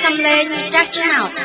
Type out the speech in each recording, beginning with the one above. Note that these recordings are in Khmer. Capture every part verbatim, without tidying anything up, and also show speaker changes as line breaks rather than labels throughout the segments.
សំឡេងចាស់ឆ្នោត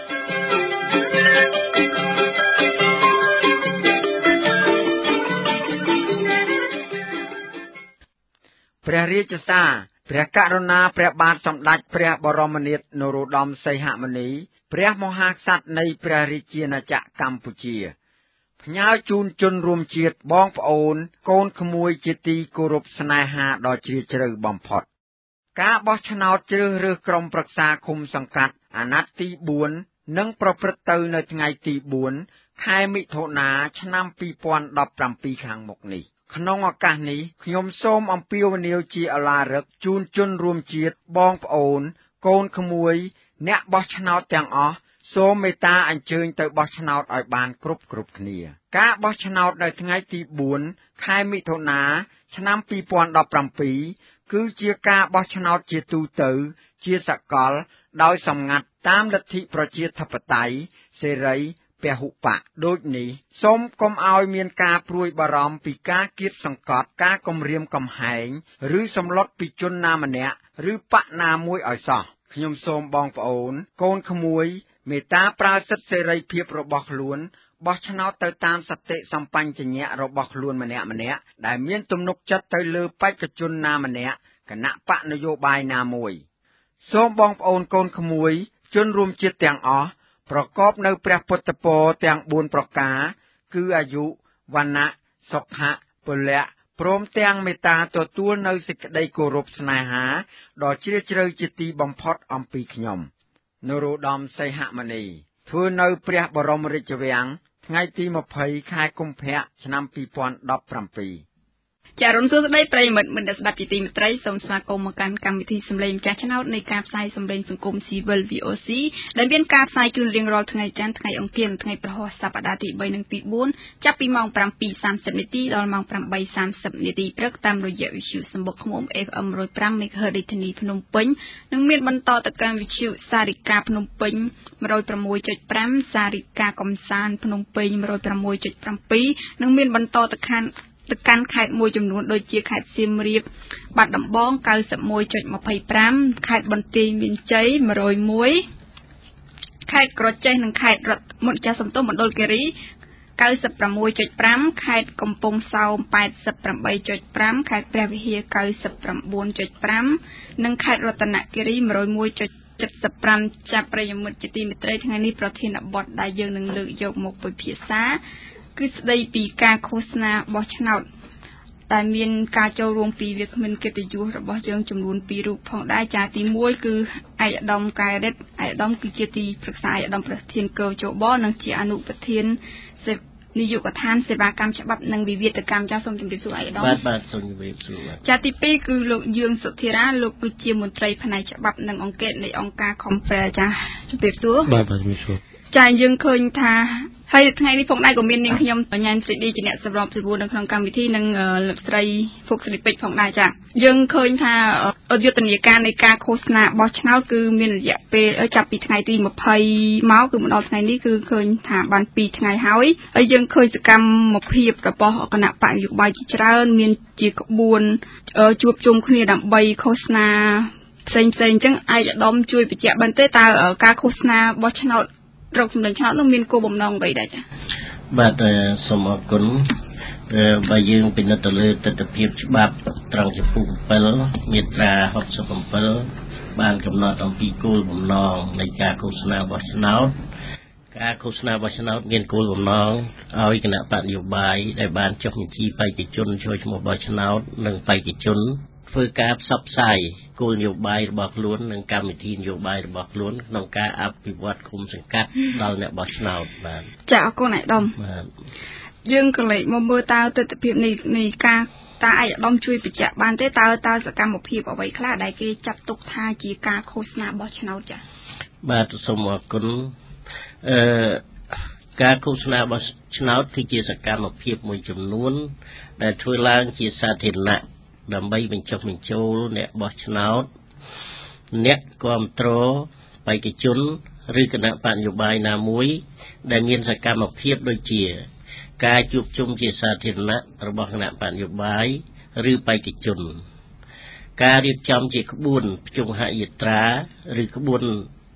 ព្រះរាជសារព្រះករុណាព្រះបាទសម្ដេចព្រះបរមនាថនរោត្តមសីហមុនីព្រះមហាក្សត្រនៃព្រះរាជាណាចក្រកម្ពុជាផ្ញើជូនជនរួមជាតិបងប្អូនកូនក្មួយជាទីគោរពស្នេហាដ៏ជ្រាលជ្រៅបំផុតការបោះឆ្នោតជ្រើសរើសក្រុមប្រឹក្សាឃុំសង្កាត់អាណត្តិទីបួននឹងប្រព្រឹត្តទៅនៅថ្ងៃទីបួនខែមិថុនាឆ្នាំពីរពាន់ដប់ប្រាំពីរខាងមុខនេះក្នុងឱកាសនេះខ្ញុំសូមអំពាវនាវជាឧឡារិកជូនជនរួមជាតិបងប្អូនកូនក្មួយអ្នកបោះឆ្នោតទាំងអស់សូមមេត្តាអញ្ជើញទៅបោះឆ្នោតឲ្យបានគ្រប់គ្រប់គ្នាការបោះឆ្នោតនៅថ្ងៃទីបួនខែមិថុនាឆ្នាំពីរពាន់ដប់ប្រាំពីរគឺជាការបោះឆ្នោតជាទូទៅជាសកលដោយសម្ងាត់តាមលទ្ធិប្រជាធិបតេយ្យសេរីពហុបកដូចនេះសូមកុំឲ្យមានការព្រួយបារម្ភពីការគៀបសង្កត់ការគំរាមកំហែងឬសម្លុតពីជនណាម្នាក់ឬបកណាមួយឲ្យសោះខ្ញុំសូមបងប្អូនកូនក្មួយមេត្តាប្រើសិទ្ធិសេរីភាពរបស់ខ្លួនបោះឆ្នោតទៅតាមសតិសម្បញ្ញៈរបស់ខ្លួនម្នាក់ម្នាក់ដែលមានទំនុកចិត្តទៅលើបេក្ខជនណាម្នាក់គណៈបកនយោបាយណាមួយសូមបងប្អូនកូនក្មួយជនរួមជាតិទាំងអស់ប្រកបនៅព្រះពុទ្ធពរទាំងបួនប្រការគឺអាយុវណ្ណៈសុខៈពលៈព្រមទាំងមេត្តាទទួលនៅសេចក្តីគោរពស្នេហាដ៏ជ្រាលជ្រៅជាទីបំផុតអំពីខ្ញុំនរោត្តមសីហមុនីធ្វើនៅព្រះបរមរាជវាំងថ្ងៃទីម្ភៃខែកុម្ភៈឆ្នាំពីរពាន់ដប់ប្រាំពីរចារុនសួស្តីប្រិយមិត្តមិត្តស្ដាប់ជាទីមេត្រីសូមស្វាគមន៍មកកាន់កម្មវិធីសម្លេងម្ចាស់ឆ្នោតនៃការផ្សាយសម្លេងសង្គមស៊ីវិល វី អូ សី ដែលមានការផ្សាយជូនរៀងរាល់ថ្ងៃច័ន្ទថ្ងៃអង្គារនិងថ្ងៃប្រហោះសប្តាហ៍ទីបីនិងទីបួនចាប់ពីម៉ោងប្រាំពីរសាមសិបនាទីដល់ម៉ោងប្រាំបីសាមសិបនាទីព្រឹកតាមរយៈវិទ្យុសម្បុកឃ្មុំ អេហ្វ អេម មួយរយប្រាំ មេហ្គាហឺត រាជធានីភ្នំពេញនិងមានបន្តទៅកាន់វិទ្យុសារិកាភ្នំពេញ មួយរយប្រាំមួយចុចប្រាំ សារិកាកំសាន្តភ្នំពេញ មួយរយប្រាំមួយចុចប្រាំពីរ និងមានបន្តទៅកាន់ទៅកាន់ខេត្តមួយចំនួនដូចជាខេត្តសៀមរាបបាត់ដំបង កៅសិបមួយចុចម្ភៃប្រាំ ខេត្តបន្ទាយមានជ័យ មួយរយមួយ ខេត្តក្រចេះនិងខេត្តរតមន្តចាស់សំទុំមណ្ឌលគិរី កៅសិបប្រាំមួយចុចប្រាំ ខេត្តកំពង់សោម แปดสิบแปดจុចប្រាំ ខេត្តព្រះវិហារ កៅសិបប្រាំបួនចុចប្រាំ និងខេត្តរតនគិរី មួយរយមួយចុចเจ็ดสิบห้า ចាប់ប្រិយមិត្តជាទីមេត្រីថ្ងៃនេះប្រធានបទដែលយើងនឹងលើកយកមកពិភាក្សាគឺស្ដីពីការឃោសនាបោះឆ្នោតដែលមានការចូលរួមពីវាគ្មិនកិត្តិយសរបស់យើងចំនួនពីររូបផងដែរចាទីមួយគឺឯកឧត្តមកែរិទ្ធឯកឧត្តមគឺជាទីប្រឹក្សាឯកឧត្តមប្រធានកោជបនិងជាអនុប្រធាននាយកដ្ឋានសេវាកម្មច្បាប់និងវិវាទកម្មចាសូមជម្រាបសួរឯកឧត្តមបាទបាទសូមជម្រាបសួរចាទីពីរគឺលោកយើងសុធិរាលោកគឺជាមន្ត្រីផ្នែកច្បាប់និងអង្គការនៃអង្គការ Compare ចាជម្រាបសួរបាទបាទជម្រាបសួរចាយើងឃើញថាហើយថ្ងៃនេះផងដែរក៏មាននាងខ្ញុំបញ្ញាសេរីជាអ្នកសម្របសម្រួលនៅក្នុងកម្មវិធីនិងលោកស្រីហ្វុកស្រីពេជ្រផងដែរចាយើងឃើញថាយុទ្ធនាការនៃការឃោសនាបោះឆ្នោតគឺមានរយៈពេលចាប់ពីថ្ងៃទីម្ភៃមកគឺមកដល់ថ្ងៃនេះគឺឃើញថាបានពីរថ្ងៃហើយហើយយើងឃើញសកម្មភាពរបស់គណៈបកនយោបាយជាច្រើនមានជាក្បួនជួបជុំគ្នាដើម្បីឃោសនាផ្សេងផ្សេងអញ្ចឹងឯកឧត្តមជួយបញ្ជាក់បន្តិចតើការឃោសនាបោះឆ្នោតរកសម្លេងឆ្នោតនោះមានគោលបំណងអ្វីដែរចា៎បាទសូមអរគុណបើយើងពិនិត្យទៅលើទស្សនវិជ្ជាច្បាប់ត្រង់ចំពោះbảyមាត្រាหกสิบเจ็ดបានកំណត់អំពីគោលបំណងនៃការឃោសនាបោះឆ្នោតការឃោសនាបោះឆ្នោតមានគោលបំណងឲ្យគណៈបកនយោបាយដែលបានចុះបញ្ជីបេក្ខជនចូលឈ្មោះបោះឆ្នោតនិងបេក្ខជនធ្វើការផ្សព្វផ្សាយគោលនយោបាយរបស់ខ្លួននិងកម្មវិធីនយោបាយរបស់ខ្លួនក្នុងការអភិវឌ្ឍឃុំសង្កាត់ដល់អ្នកបោះឆ្នោតបាទចាអរគុណឯកឧត្តមបាទយើងក៏លេចមកមើលតើទស្សនវិជ្ជានៃនៃការតើឯកឧត្តមជួយបញ្ជាក់បានទេតើតើសកម្មភាពអ្វីខ្លះដែលគេចាត់ទុកថាជាការឃោសនាបោះឆ្នោតចាបាទសូមអរគុណអឺការឃោសនាបោះឆ្នោតគឺជាសកម្មភាពមួយចំនួនដែលធ្វើឡើងជាសាធារណៈដើម្បីបញ្ចុះបញ្ចូលអ្នកបោះឆ្នោតអ្នកគាំទ្របេក្ខជនឬគណៈបកនយោបាយណាមួយដែលមានសកម្មភាពដូចជាការជួបជុំជាសាធារណៈរបស់គណៈបកនយោបាយឬបេក្ខជនការរៀបចំជាក្បួនភ្ជុំហយាត្រាឬក្បួន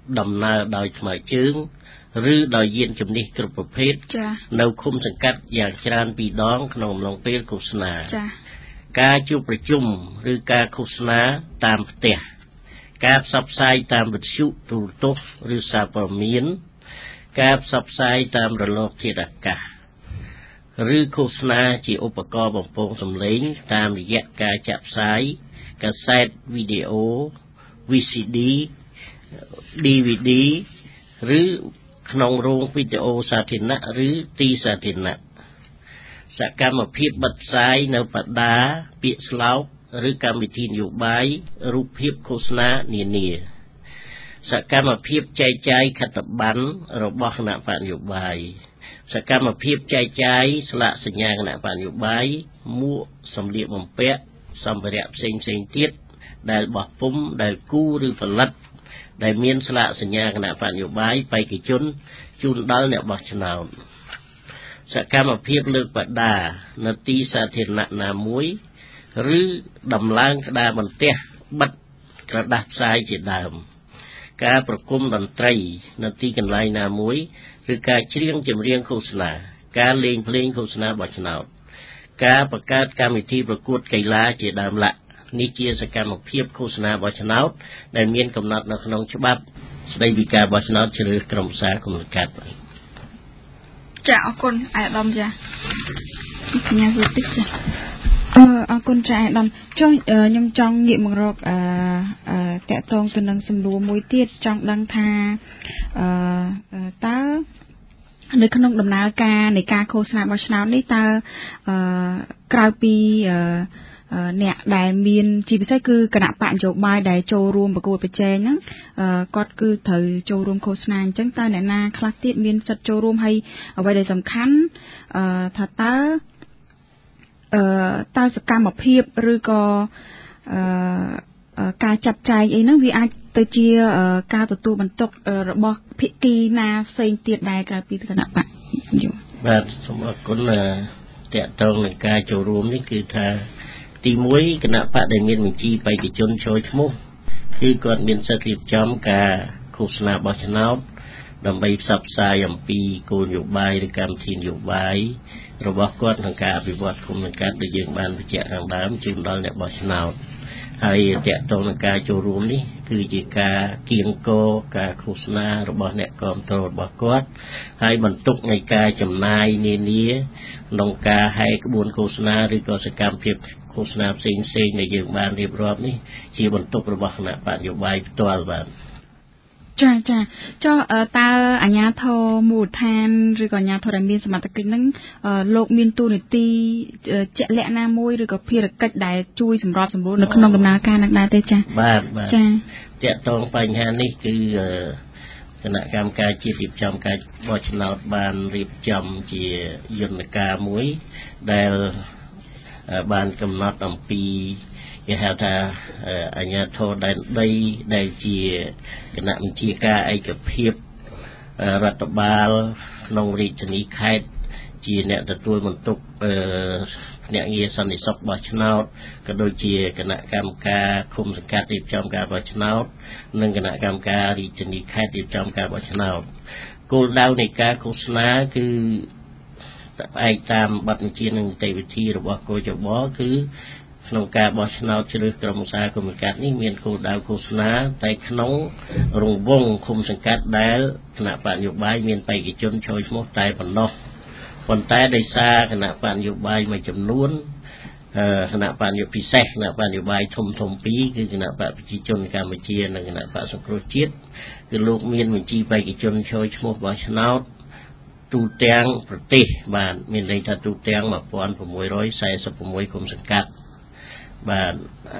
ដំណើរដោយថ្មើរជើងឬដោយយានជំនិះគ្រប់ប្រភេទនៅឃុំសង្កាត់យ៉ាងច្រើនពីរដងក្នុងអំឡុងពេលឃោសនាការជួបប្រជុំឬការឃោសនាតាមផ្ទះការផ្សព្វផ្សាយតាមវិទ្យុទូរទស្សន៍ឬសារព័ត៌មានការផ្សព្វផ្សាយតាមរលកធាតុអាកាសឬឃោសនាជាឧបករណ៍បំពងសំឡេងតាមរយៈការចាក់ផ្សាយកាសែតវីដេអូ វី ស៊ី ឌី ឌី វី ឌី ឬក្នុងរោងវីដេអូសាធារណៈឬទីសាធារណៈសកម្មភាពបិទផ្សាយនៅបដាពាក្យស្លោកឬកម្មវិធីនយោបាយរូបភាពឃោសនានានាសកម្មភាពចែកចាយខិត្តប័ណ្ណរបស់គណៈបកនយោបាយសកម្មភាពចែកចាយស្លាកសញ្ញាគណៈបកនយោបាយមួកសម្លៀកបំពាក់សម្ភារៈផ្សេងផ្សេងទៀតដែលបោះពុម្ពដែលគូឬផលិតដែលមានស្លាកសញ្ញាគណៈបកនយោបាយបេក្ខជនជូនដល់អ្នកបោះឆ្នោតសកម្មភាពលើកបដានៅទីសាធារណៈណាមួយឬដំឡើងក្តារបន្ទះបិទក្រដាសផ្សាយជាដើមការប្រគំតន្ត្រីនៅទីកន្លែងណាមួយឬការច្រៀងចម្រៀងឃោសនាការលេងភ្លេងឃោសនាបោះឆ្នោតការបង្កើតកម្មវិធីប្រកួតកីឡាជាដើមឡើយនេះជាសកម្មភាពឃោសនាបោះឆ្នោតដែលមានកំណត់នៅក្នុងច្បាប់ស្តីពីការបោះឆ្នោតជ្រើសរើសក្រុមប្រឹក្សាគុំសង្កាត់
ចាអរគុណអាយដាមចាកញ្ញាសុតិចចាអឺអរគុណចាអាយដាមចុះខ្ញុំចង់ងាកមករកអឺតកតងទៅនឹងសំណួរមួយទៀតចង់ដឹងថាអឺតើនៅក្នុងដំណើរការនៃការឃោសនាបោះឆ្នោតនេះតើអឺក្រៅពីអឺអ្នកដែលមានជាពិសេសគឺគណៈបកនយោបាយដែលចូលរួមប្រកួតប្រជែងហ្នឹងគាត់គឺត្រូវចូលរួមឃោសនាអញ្ចឹងតើអ្នកណាខ្លះទៀតមានសិទ្ធិចូលរួមហើយអ្វីដែលសំខាន់អឺថាតើអឺតើសកម្មភាពឬក៏អឺការចាត់ចែងអីហ្នឹងវាអាចទៅជាការទទួលបន្ទុករបស់ភាគីណាផ្សេងទៀតដែរក្រៅពីគណៈបកយោ
បាទសូមអរគុណតកតងនឹងការចូលរួមនេះគឺថាទីមួយគណៈបកដែលមានបញ្ជីបេក្ខជនចូលឈ្មោះគឺគាត់មានសិទ្ធិរៀបចំការឃោសនាបោះឆ្នោតដើម្បីផ្សព្វផ្សាយអំពីគោលនយោបាយឬកម្មវិធីនយោបាយរបស់គាត់ក្នុងការអភិវឌ្ឍគុំសង្កាត់ដែលយើងបានបញ្ជាក់ខាងដើមជូនដល់អ្នកបោះឆ្នោតហើយតកតងនឹងការចូលរួមនេះគឺជាការគៀងគរការឃោសនារបស់អ្នកគាំទ្ររបស់គាត់ហើយបន្ទុកនៃការចំណាយនានាក្នុងការហែកក្បួនឃោសនាឬក៏សកម្មភាពឃោសនាផ្សេងផ្សេងដែលយើងបានរៀបរាប់នេះជាបន្ទុករបស់គណៈបកនយោបាយផ្ទាល់បាទ
ចាចាចុះតើអាជ្ញាធរមូលដ្ឋានឬក៏អាជ្ញាធរដែលមានសមត្ថកិច្ចហ្នឹងលោកមានតួនាទីជាក់លាក់ណាមួយឬក៏ភារកិច្ចដែលជួយសម្របសម្រួលនៅក្នុងដំណើរការហ្នឹងដែរទេចា
បាទបាទចាតកតងបញ្ហានេះគឺគណៈកម្មការជាតិរៀបចំការបោះឆ្នោតបានរៀបចំជាយន្តការមួយដែលបានកំណត់អំពីគេហៅថាអាជ្ញាធរដែនដីដែលជាគណៈបញ្ជាការឯកភាពរដ្ឋបាលក្នុងរាជធានីខេត្តជាអ្នកទទួលបន្ទុកភ្នាក់ងារសន្តិសុខបោះឆ្នោតក៏ដូចជាគណៈកម្មការឃុំសង្កាត់រៀបចំការបោះឆ្នោតនិងគណៈកម្មការរាជធានីខេត្តរៀបចំការបោះឆ្នោតគោលដៅនៃការឃោសនាគឺផ្អែកតាមបទបញ្ជានិងនីតិវិធីរបស់កោចបគឺក្នុងការបោះឆ្នោតជ្រើសក្រុមប្រឹក្សាគុំសង្កាត់នេះមានគោលដៅឃោសនាតែក្នុងរង្វង់ឃុំសង្កាត់ដែលគណៈបកនយោបាយមានបេក្ខជនចូលឈ្មោះតែប៉ុណ្ណោះប៉ុន្តែដោយសារគណៈបកនយោបាយមួយចំនួនគណៈបកនយោបាយពិសេសគណៈបកនយោបាយធំធំពីរគឺគណៈបកប្រជាជនកម្ពុជានិងគណៈបកសង្គ្រោះជាតិគឺលោកមានបញ្ជីបេក្ខជនចូលឈ្មោះបោះឆ្នោតទូទាំងប្រទេសបាទមានន័យថាទូទាំងmột nghìn sáu trăm bốn mươi sáuគុំសង្កាត់បាទ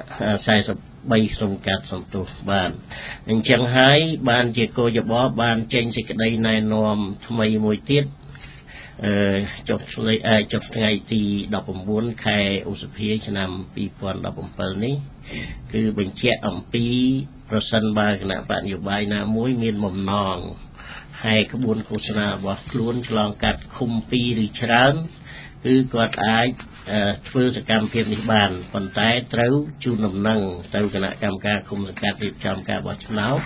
43សង្កាត់សំទោសបាទអញ្ចឹងហើយបានជាគោចបបានចេញសេចក្តីណែនាំថ្មីមួយទៀតអឺចុះចុះថ្ងៃទី19ខែឧសភាឆ្នាំ2017នេះគឺបញ្ជាក់អំពីប្រសិនបើគណៈបកនយោបាយណាមួយមានបំណងហើយក្បួនឃោសនារបស់ខ្លួនឆ្លងកាត់ឃុំពីរឬច្រើនគឺគាត់អាចធ្វើសកម្មភាពនេះបានប៉ុន្តែត្រូវជូនដំណឹងទៅគណៈកម្មការឃុំសង្កាត់រៀបចំការបោះឆ្នោត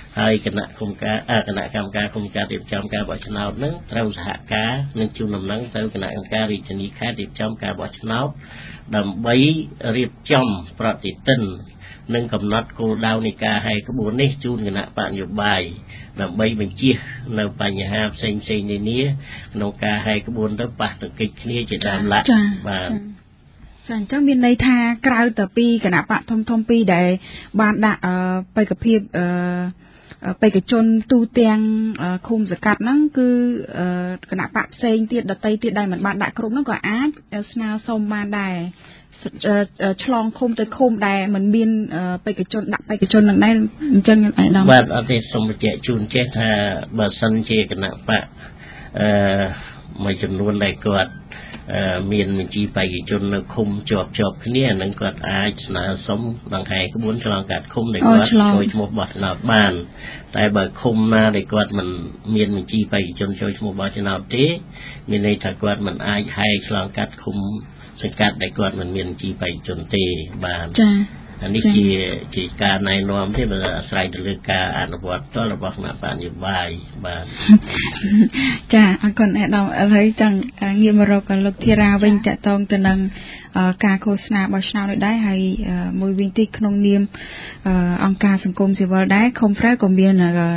ហើយគណៈគុំការគណៈកម្មការគុំការរៀបចំការបោះឆ្នោតនឹងត្រូវសហការនឹងជូនដំណឹងទៅគណៈកម្មការរាជធានីខេត្តរៀបចំការបោះឆ្នោតដើម្បីរៀបចំប្រតិទិននិងកំណត់គោលដៅនៃការហែកក្បួននេះជូនគណៈបកនយោបាយដើម្បីបញ្ជៀសនៅបញ្ហាផ្សេងផ្សេងនានាក្នុងការហែកក្បួនទៅប៉ះទង្គិចគ្នាជាដើមឡាក់បាទ
ចាអញ្ចឹងមានន័យថាក្រៅទៅពីគណៈបកធំធំពីរដែលបានដាក់បេក្ខភាពអឺបេក្ខជនទូទាំងឃុំសង្កាត់ហ្នឹងគឺគណៈបកផ្សេងទៀតដតីទៀតដែលមិនបានដាក់គ្រប់ហ្នឹងក៏អាចស្នើសុំបានដែរឆ្លងឃុំទៅឃុំដែលមិនមានបេក្ខជនដាក់បេក្ខជននឹងដែរអញ្ចឹងខ្ញុំអាយដាម
បាទអត់ទេសូមបញ្ជាក់ជូនចេះថាបើសិនជាគណៈបកអឺមួយចំនួនដែលគាត់មានបញ្ជីបេក្ខជននៅឃុំជាប់ជាប់គ្នានឹងគាត់អាចស្នើសុំដង្ហែក្បួនឆ្លងកាត់ឃុំដែលគាត់ចូលឈ្មោះបោះឆ្នោតបានតែបើឃុំណាដែលគាត់មិនមានបញ្ជីបេក្ខជនចូលឈ្មោះបោះឆ្នោតទេមានន័យថាគាត់មិនអាចហែកឆ្លងកាត់ឃុំសង្កាត់ដែលគាត់មិនមានបញ្ជីបេក្ខជនទេបាទ
ចា
អានេះជាជាការណែនាំទេបើអាស្រ័យទៅលើការអនុវត្តផ្ទាល់របស់គណៈបកនយោបាយបាទ
ចាអរគុណអាដាមហើយចង់ងាកមករកលោកធីរ៉ាវិញតកតងទៅនឹងការឃោសនាបោះឆ្នោតនេះដែរហើយមួយវិញទៀតក្នុងនាមអង្គការសង្គមស៊ីវិលដែរ Confrel ក៏មាន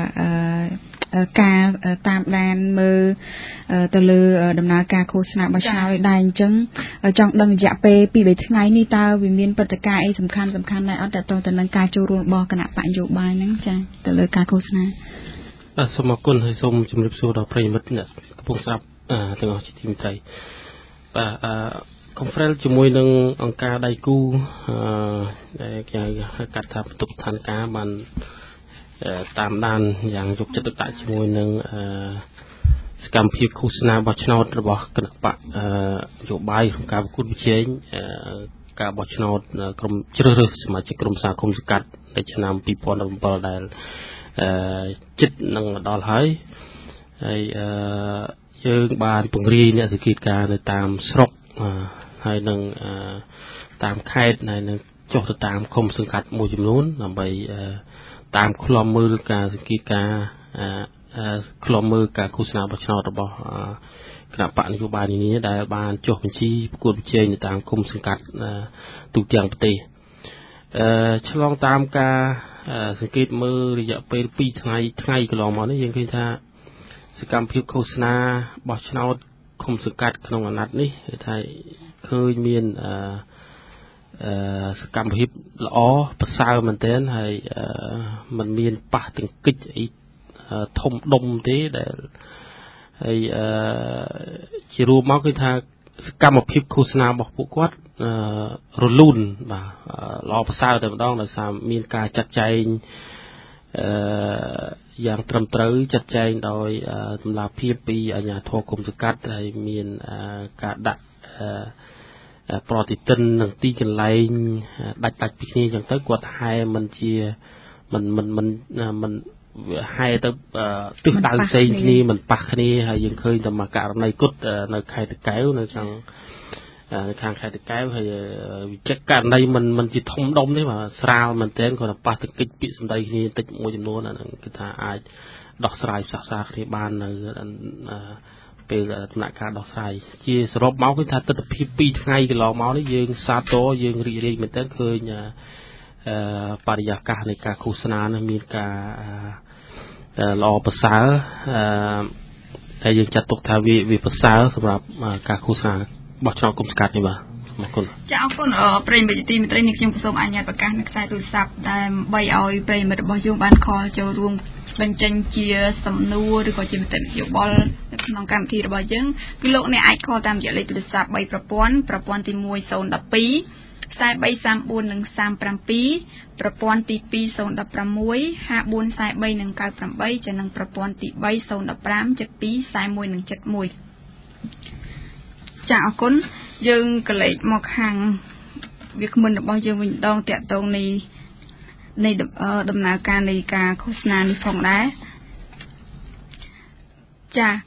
ការតាមដានមើលទៅលើដំណើរការឃោសនាបោះឆ្នោតដែរអញ្ចឹងចង់ដឹងរយៈពេលពីរបីថ្ងៃនេះតើវាមានព្រឹត្តិការណ៍អីសំខាន់សំខាន់ដែរអត់តទៅទៅនឹងការចូលរួមរបស់គណៈបកនយោបាយហ្នឹងចាទៅលើការឃោសនា
បាទសូមអរគុណហើយសូមជម្រាបសួរដល់ប្រិយមិត្តអ្នកកំពុងស្ដាប់ទាំងអស់ជាទីមេត្រីបាទអឺ Confrel ជាមួយនឹងអង្គការដៃគូអឺដែលគេហៅកាត់ថាបន្ទប់ឋានការបានតាមដានយ៉ាងយកចិត្តទុកដាក់ជាមួយនឹងសកម្មភាពឃោសនាបោះឆ្នោតរបស់គណៈបកនយោបាយក្នុងការប្រកួតប្រជែងការបោះឆ្នោតក្រុមជ្រើសរើសសមាជិកក្រុមសហគមន៍សង្កាត់នៅឆ្នាំពីរពាន់ដប់ប្រាំដែលជិតនឹងមកដល់ហើយហើយយើងបានពង្រាយអ្នកសង្កេតការណ៍នៅតាមស្រុកហើយនឹងតាមខេត្តហើយនឹងចុះទៅតាមឃុំសង្កាត់មួយចំនួនដើម្បីតាមឃ្លាំមើលការសង្កេតការណ៍ឃ្លាំមើលការឃោសនាបោះឆ្នោតរបស់គណៈបកនយោបាយនានាដែលបានចុះបញ្ជីប្រកួតប្រជែងនៅតាមឃុំសង្កាត់ទូទាំងប្រទេសអឺឆ្លងតាមការសង្កេតមើលរយៈពេលពីរថ្ងៃថ្ងៃកន្លងមកនេះយើងឃើញថាសកម្មភាពឃោសនាបោះឆ្នោតឃុំសង្កាត់ក្នុងអាណត្តិនេះគឺថាឃើញមានអឺអឺសកម្មភាពល្អប្រសើរមែនទែនហើយมันមានប៉ះទង្គិចអីធំដុំទេដែលហើយអឺជារួមមកគឺថាសកម្មភាពឃោសនារបស់ពួកគាត់រលូនបាទល្អប្រសើរតែម្ដងដោយសារមានការចាត់ចែងអឺយ៉ាងត្រឹមត្រូវចាត់ចែងដោយតម្លាភាពពីអាជ្ញាធរគុំសង្កាត់ហើយមានការដាក់ប្រតិទិននឹងទីកន្លែងដាច់ដាច់ពីគ្នាអញ្ចឹងទៅគាត់ហែមិនជាមិនមិនមិនមិនហែទៅទិសដៅផ្សេងគ្នាមិនប៉ះគ្នាហើយយើងឃើញតែមកករណីគុតនៅខេត្តតាកែវនៅខាងនៅខាងខេត្តតាកែវហើយវិចិត្រករណីមិនមិនជាធំដុំទេបាទស្រាលមែនទែនគាត់តែប៉ះទង្គិចពាក្យសម្ដីគ្នាតិចមួយចំនួនអាហ្នឹងគឺថាអាចដោះស្រាយផ្សះផ្សាគ្នាបាននៅពេលដំណាក់កាលដោះស្រាយជាសរុបមកគឺថាទស្សនវិជ្ជាពីរថ្ងៃកន្លងមកនេះយើងសាទរយើងរីករាយមែនទែនឃើញអឺបរិយាកាសនៃការឃោសនានេះមានការល្អប្រសើរអឺតែយើងចាត់ទុកថាវាវាប្រសើរសម្រាប់ការឃោសនាបោះឆ្នោតគុំសង្កាត់នេះបាទអរគុណ
ចាអរគុណប្រិយមិត្តទីមេត្រីនេះខ្ញុំសូមអនុញ្ញាតប្រកាសនៅខ្សែទូរស័ព្ទដើម្បីឲ្យប្រិយមិត្តរបស់យើងបានខលចូលរួមបញ្ចេញជាសំណួរឬក៏ជាមតិយោបល់នៅក្នុងកម្មវិធីរបស់យើងគឺលោកអ្នកអាចខលតាមរយៈលេខទូរស័ព្ទបីប្រព័ន្ធប្រព័ន្ធទីមួយ ศูนย์ หนึ่ง สอง ខ្សែបី សាមបួន និង សាមប្រាំពីរ ប្រព័ន្ធទីពីរ ศูนย์ หนึ่ง หก ห้า បួន ខ្សែបី និង เก้า ប្រាំបី ចានិងប្រព័ន្ធទីបី ศูนย์ หนึ่ง ห้า เจ็ด สอง ខ្សែមួយ និង เจ็ด หนึ่งចាអរគុណយើងក៏លេខមកខាងវាគ្មិនរបស់យើងវិញដងតាក់ទងនៃនៃដំណើរការនៃការឃោសនានេះផងដែរចា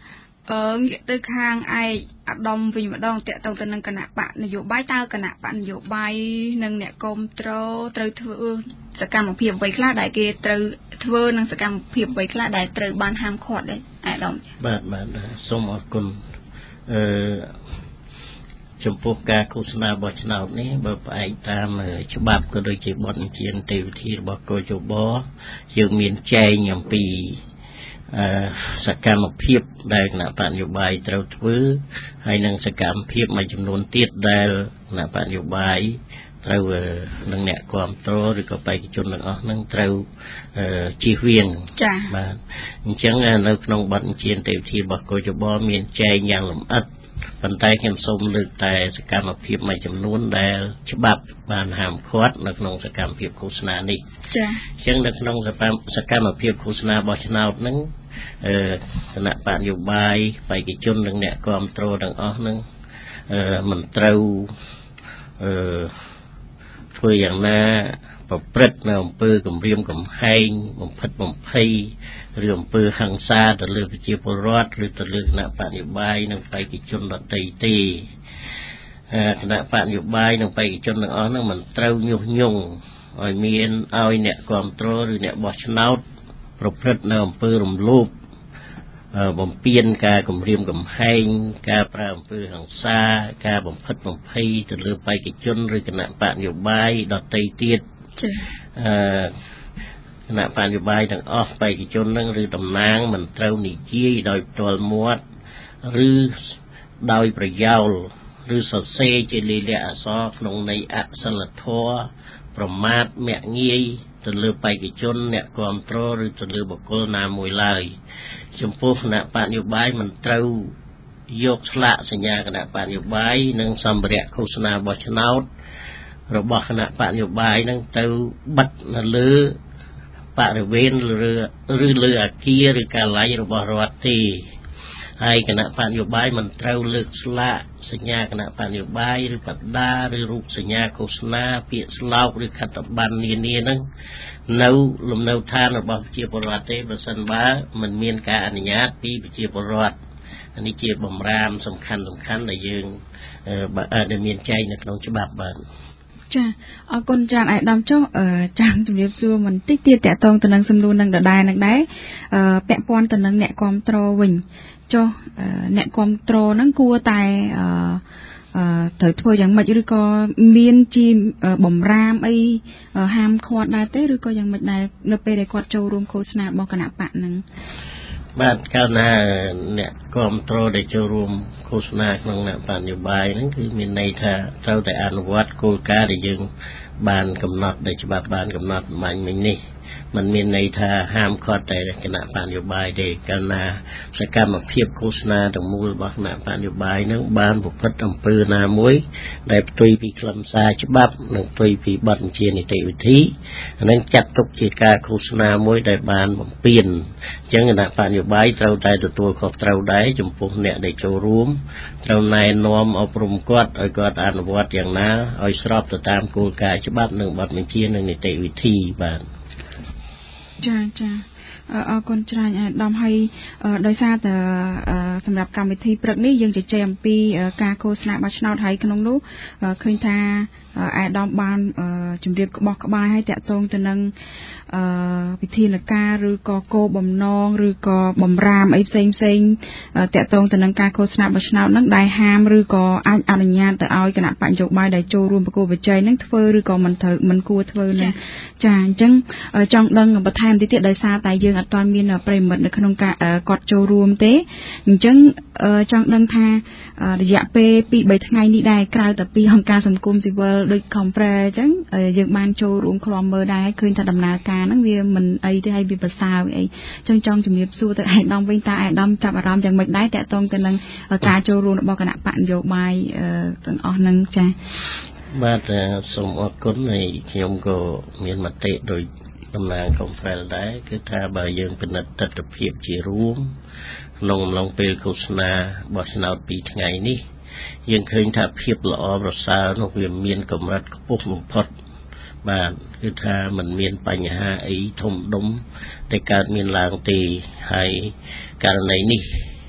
អឺងាកទៅខាងឯកអាដាមវិញម្ដងតកតងទៅនឹងគណៈបកនយោបាយតើគណៈបកនយោបាយនិងអ្នកគ្រប់គ្រងត្រូវធ្វើសកម្មភាពអ្វីខ្លះដែលគេត្រូវធ្វើនិងសកម្មភាពអ្វីខ្លះដែលត្រូវបានហាមឃាត់ដែរអាដាម
បាទបាទសូមអរគុណអឺចំពោះការឃោសនាបោះឆ្នោតនេះបើផ្អែកតាមច្បាប់ក៏ដូចជាបទបញ្ជាទេវវិធីរបស់កោជបយើងមានចែងអំពីអឺសកម្មភាពដែលគណៈបកនយោបាយត្រូវធ្វើហើយនិងសកម្មភាពមួយចំនួនទៀតដែលគណៈបកនយោបាយត្រូវនឹងអ្នកគ្រប់គ្រងឬក៏បេក្ខជនទាំងអស់ហ្នឹងត្រូវជៀសវាង
ចា៎
បាទអញ្ចឹងនៅក្នុងបទបញ្ជាទេវវិធីរបស់កោជបមានចែងយ៉ាងលម្អិតប៉ុន្តែខ្ញុំសូមលើកតែសកម្មភាពមួយចំនួនដែលច្បាប់បានហាមឃាត់នៅក្នុងសកម្មភាពឃោសនានេះ
ចា៎
អញ្ចឹងនៅក្នុងសកម្មភាពឃោសនាបោះឆ្នោតហ្នឹងអឺគណៈបកនយោបាយបេក្ខជននិងអ្នកគ្រប់គ្រងទាំងអស់ហ្នឹងអឺមិនត្រូវអឺធ្វើយ៉ាងណាប្រព្រឹត្តនៅអំពើគំរាមកំហែងបំផិតបំភ័យឬអំពើហិង្សាទៅលើប្រជាពលរដ្ឋឬទៅលើគណៈបកនយោបាយនិងបេក្ខជនដទៃទេគណៈបកនយោបាយនិងបេក្ខជនទាំងអស់ហ្នឹងមិនត្រូវញុះញង់ឲ្យមានឲ្យអ្នកគ្រប់គ្រងឬអ្នកបោះឆ្នោតប្រព្រឹត្តនៅអំពើរំលោភបំពានការគំរាមកំហែងការប្រើអំពើហិង្សាការបំផិតបំភ័យទៅលើបេក្ខជនឬគណៈបកនយោបាយដទៃទៀត
ចា៎
អឺគណៈបកនយោបាយទាំងអស់បេក្ខជននឹងឬតំណាងមិនត្រូវនិយាយដោយផ្ទាល់មាត់ឬដោយប្រយោលឬសរសេរជាលិលាអក្សរក្នុងន័យអសិលធម៌ប្រមាថមាក់ងាយទៅលើបេក្ខជនអ្នកគ្រប់គ្រងឬទៅលើបុគ្គលណាមួយឡើយចំពោះគណៈបកនយោបាយមិនត្រូវយកស្លាកសញ្ញាគណៈបកនយោបាយនិងសម្ភារៈឃោសនាបោះឆ្នោតរបស់គណៈបកនយោបាយនឹងទៅបិទនៅលើបរិវេណឬលើអគារឬកាល័យរបស់រដ្ឋទេហើយគណៈបកនយោបាយមិនត្រូវលើកស្លាកសញ្ញាគណៈបកនយោបាយឬបដាឬរូបសញ្ញាឃោសនាពាក្យស្លោកឬខត្តប័ណ្ណនានានឹងនៅលំនៅឋានរបស់ប្រជាពលរដ្ឋទេបើសិនបើមិនមានការអនុញ្ញាតពីប្រជាពលរដ្ឋនេះជាបំរាមសំខាន់សំខាន់ដែលយើងដែលមានចែងនៅក្នុងច្បាប់បាទ
ចាអរគុណចា៎អាយដាមចុះចាជំរាបសួរបន្តិចទៀតតកតងទៅនឹងសំណួរនឹងដដែលនឹងដែរពាក់ព័ន្ធទៅនឹងអ្នកគ្រប់គ្រងវិញចុះអ្នកគ្រប់គ្រងហ្នឹងគួរតែអឺត្រូវធ្វើយ៉ាងម៉េចឬក៏មានជាបំរាមអីហាមឃាត់ដែរទេឬក៏យ៉ាងម៉េចដែរនៅពេលដែលគាត់ចូលរួមឃោសនារបស់គណៈបកហ្នឹង
បាទកាលណាអ្នកគ្រប់គ្រងដែលចូលរួមឃោសនាក្នុងគណៈបកនយោបាយហ្នឹងគឺមានន័យថាត្រូវតែអនុវត្តគោលការណ៍ដែលយើងបានកំណត់ដែលច្បាប់បានកំណត់បាញ់មិញនេះมันមានន័យថាហាមឃាត់តែគណៈបកនយោបាយទេកាលណាសកម្មភាពឃោសនាទាំងមូលរបស់គណៈបកនយោបាយនឹងបានប្រព្រឹត្តអំពើណាមួយដែលផ្ទុយពីខ្លឹមសារច្បាប់និងផ្ទុយពីបទបញ្ជានីតិវិធីអានឹងចាត់ទុកជាការឃោសនាមួយដែលបានបំពានអញ្ចឹងគណៈបកនយោបាយត្រូវតែទទួលខុសត្រូវដែរចំពោះអ្នកដែលចូលរួមត្រូវណែនាំអប់រំគាត់ឲ្យគាត់អនុវត្តយ៉ាងណាឲ្យស្របទៅតាមគោលការណ៍ច្បាប់និងបទបញ្ជានិងនីតិវិធីបាទ
ចាចាអរគុណច្រើនអាដាមហើយដោយសារតែសម្រាប់កម្មវិធីព្រឹកនេះយើងជជែកអំពីការឃោសនាបោះឆ្នោតហើយក្នុងនោះឃើញថាអាដាមបានជម្រាបក្បោះក្បាយឲ្យតាក់ទងទៅនឹងវិធានការឬក៏គោលបំណងឬក៏បំរាមអីផ្សេងផ្សេងតាក់ទងទៅនឹងការឃោសនាបោះឆ្នោតហ្នឹងដែលហាមឬក៏អាចអនុញ្ញាតទៅឲ្យគណៈបញ្ញោបាយដែលចូលរួមប្រគល់បច្ច័យហ្នឹងធ្វើឬក៏មិនត្រូវមិនគួរធ្វើហ្នឹងចាអញ្ចឹងចង់ដឹងបន្ថែមតិចទៀតដោយសារតែយើងអត់ទាន់មានប្រិមិត្តនៅក្នុងការគាត់ចូលរួមទេអញ្ចឹងចង់ដឹងថារយៈពេលពីរបីថ្ងៃនេះដែរក្រៅតែពីអង្គការសង្គមស៊ីវិលដូច Compare អញ្ចឹងយើងបានចូលរួមឃ្លាំមើលដែរឃើញថាដំណើរការហ្នឹងវាមិនអីទេហើយវាប្រសើរអីអញ្ចឹងចង់ជំរាបសួរទៅអាយដាមវិញតើអាយដាមចាប់អារម្មណ៍យ៉ាងម៉េចដែរតាក់ទងទៅនឹងការចូលរួមរបស់គណៈបកនយោបាយទាំងអស់ហ្នឹងចា៎
បាទសូមអរគុណហើយខ្ញុំក៏មានមតិដោយតំណាង Compare ដែរគឺថាបើយើងពិនិត្យទស្សនវិជ្ជាជារួមក្នុងអំឡុងពេលឃោសនាបោះឆ្នោតពីរថ្ងៃនេះយើងឃើញថាភាពល្អប្រសើរនោះវាមានកម្រិតខ្ពស់បំផុតបាទគឺថាมันមានបញ្ហាអីធំដុំដែលកើតមានឡើងទេហើយករណីនេះ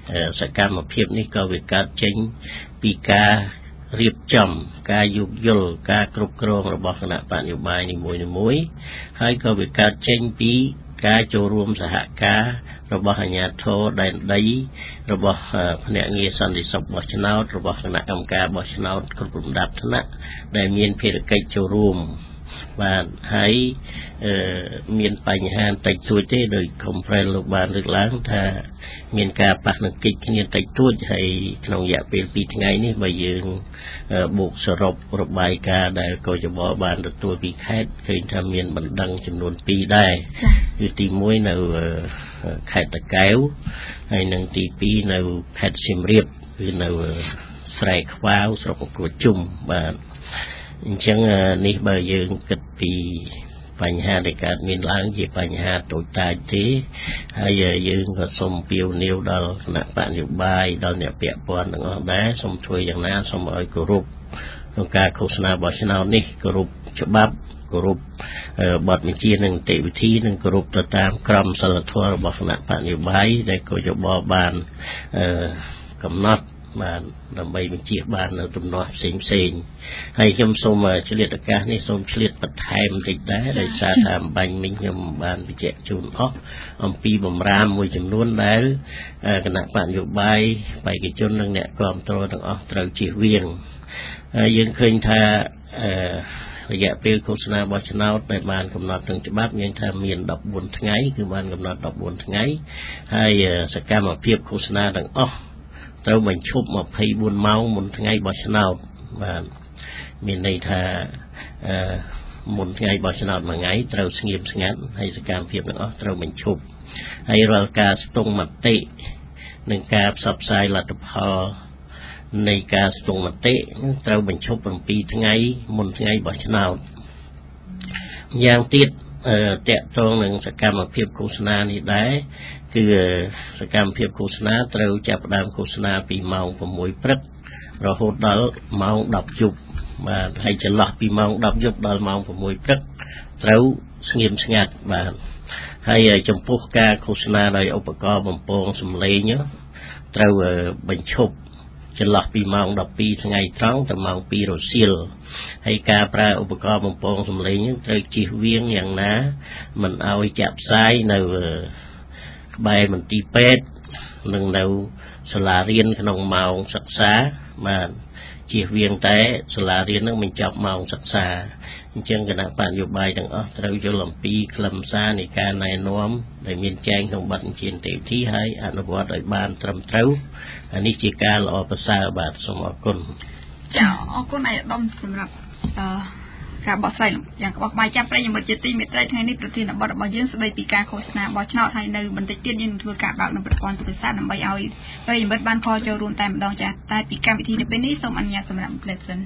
សកម្មភាពនេះក៏វាកើតចេញពីការរៀបចំការយោគយល់ការគ្រប់គ្រងរបស់គណៈបកនយោបាយនីមួយៗហើយក៏វាកើតចេញពីការចូលរួមសហការរបស់អាជ្ញាធរដែនដីរបស់ភ្នាក់ងារបសន្តិសុខបោះឆ្នោតរបស់គណៈកម្មការបោះឆ្នោតគ្រប់លំដាប់ថ្នាក់ដែលមានភារកិច្ចចូលរួមបាទហើយមានបញ្ហាតិចតួចទេដោយ Conference លោកបានលើកឡើងថាមានការប៉ះនឹងកិច្ចគ្នាតិចតួចហើយក្នុងរយៈពេលពីរថ្ងៃនេះបើយើងបូកសរុបរបាយការណ៍ដែលកោជបបានទទួលពីខេត្តឃើញថាមានបណ្ដឹងចំនួនពីរដែរគឺទីមួយនៅខេត្តតាកែវហើយនិងទីពីរនៅខេត្តសៀមរាបគឺនៅស្រែខ្វាវស្រុកអង្គរជុំបាទអញ្ចឹងនេះបើយើងគិតពីបញ្ហាដែលកើតមានឡើងជាបញ្ហាតូចតាចទេហើយយើងក៏សូមពៀវនាវដល់គណៈបកនយោបាយដល់អ្នកពាក់ព័ន្ធទាំងអស់ដែរសូមធ្វើយ៉ាងណាសូមឲ្យគោរពក្នុងការឃោសនាបោះឆ្នោតនេះគោរពច្បាប់គោរពបទបញ្ជានិងនីតិវិធីនិងគោរពទៅតាមក្រមសីលធម៌របស់គណៈបកនយោបាយដែលកោជបបានកំណត់បានដើម្បីបញ្ជាបាននៅទំនាស់ផ្សេងផ្សេងហើយខ្ញុំសូមឆ្លៀតឱកាសនេះសូមឆ្លៀតបន្ថែមតិចដែរដោយសារថាអំបញ្ញមិញខ្ញុំបានបញ្ជាក់ជូនអស់អំពីបំរាមមួយចំនួនដែលគណៈបកនយោបាយបេក្ខជននិងអ្នកគាំទ្រទាំងអស់ត្រូវជៀសវាងហើយយើងឃើញថារយៈពេលឃោសនាបោះឆ្នោតដែលបានកំណត់ក្នុងច្បាប់មានថាមានដប់បួនថ្ងៃគឺបានកំណត់ដប់បួនថ្ងៃហើយសកម្មភាពឃោសនាទាំងអស់ត្រូវបញ្ឈប់ម្ភៃបួនម៉ោងមុនថ្ងៃបោះឆ្នោតបាទមានន័យថាអឺមុនថ្ងៃបោះឆ្នោតមួយថ្ងៃត្រូវស្ងៀមស្ងាត់ហើយសកម្មភាពទាំងអស់ត្រូវបញ្ឈប់ហើយរាល់ការស្ទង់មតិនិងការផ្សព្វផ្សាយលទ្ធផលនៃការស្ទង់មតិត្រូវបញ្ឈប់៧ថ្ងៃមុនថ្ងៃបោះឆ្នោតយ៉ាងទៀតតកតងនឹងសកម្មភាពឃោសនានេះដែរគឺសកម្មភាពឃោសនាត្រូវចាប់ផ្ដើមឃោសនាពីម៉ោង៦ព្រឹករហូតដល់ម៉ោងដប់យប់បាទហើយចន្លោះពីម៉ោងដប់យប់ដល់ម៉ោង៦ព្រឹកត្រូវស្ងៀមស្ងាត់បាទហើយចំពោះការឃោសនាដោយឧបករណ៍បំពងសំឡេងត្រូវបញ្ឈប់ចន្លោះពីម៉ោងដប់ពីរថ្ងៃត្រង់ទៅម៉ោងពីររសៀលហើយការប្រើឧបករណ៍បំពងសំឡេងត្រូវជៀសវាងយ៉ាងណាមិនឲ្យចាក់ផ្សាយនៅក្បែរមន្ទីរពេទ្យនិងនៅសាលារៀនក្នុងម៉ោងសិក្សាបាទជៀសវាងតែសាលារៀននឹងបញ្ចប់ម៉ោងសិក្សាអញ្ចឹងគណៈបកនយោបាយទាំងអស់ត្រូវយល់អំពីខ្លឹមសារនៃការណែនាំដែលមានចែងក្នុងបទបញ្ជានីតិវិធីហើយអនុវត្តឲ្យបានត្រឹមត្រូវនេះជាការល្អប្រសើរបាទសូមអរគុណ
ចាអរគុណអាយដាមសម្រាប់អឺការបកស្រាយយ៉ាងក្បោះក្បាយចាប់ប្រិយមិត្តជាទីមេត្រីថ្ងៃនេះប្រធានបទរបស់យើងស្ដីពីការឃោសនាបោះឆ្នោតហើយនៅបន្តិចទៀតយើងនឹងធ្វើការបើកនៅប្រព័ន្ធទូរស័ព្ទដើម្បីឲ្យប្រិយមិត្តបានខលចូលរួមតែម្ដងចាតែពីកម្មវិធីនៅពេលនេះសូមអនុញ្ញាតសម្រាប់ផ្លេតសិន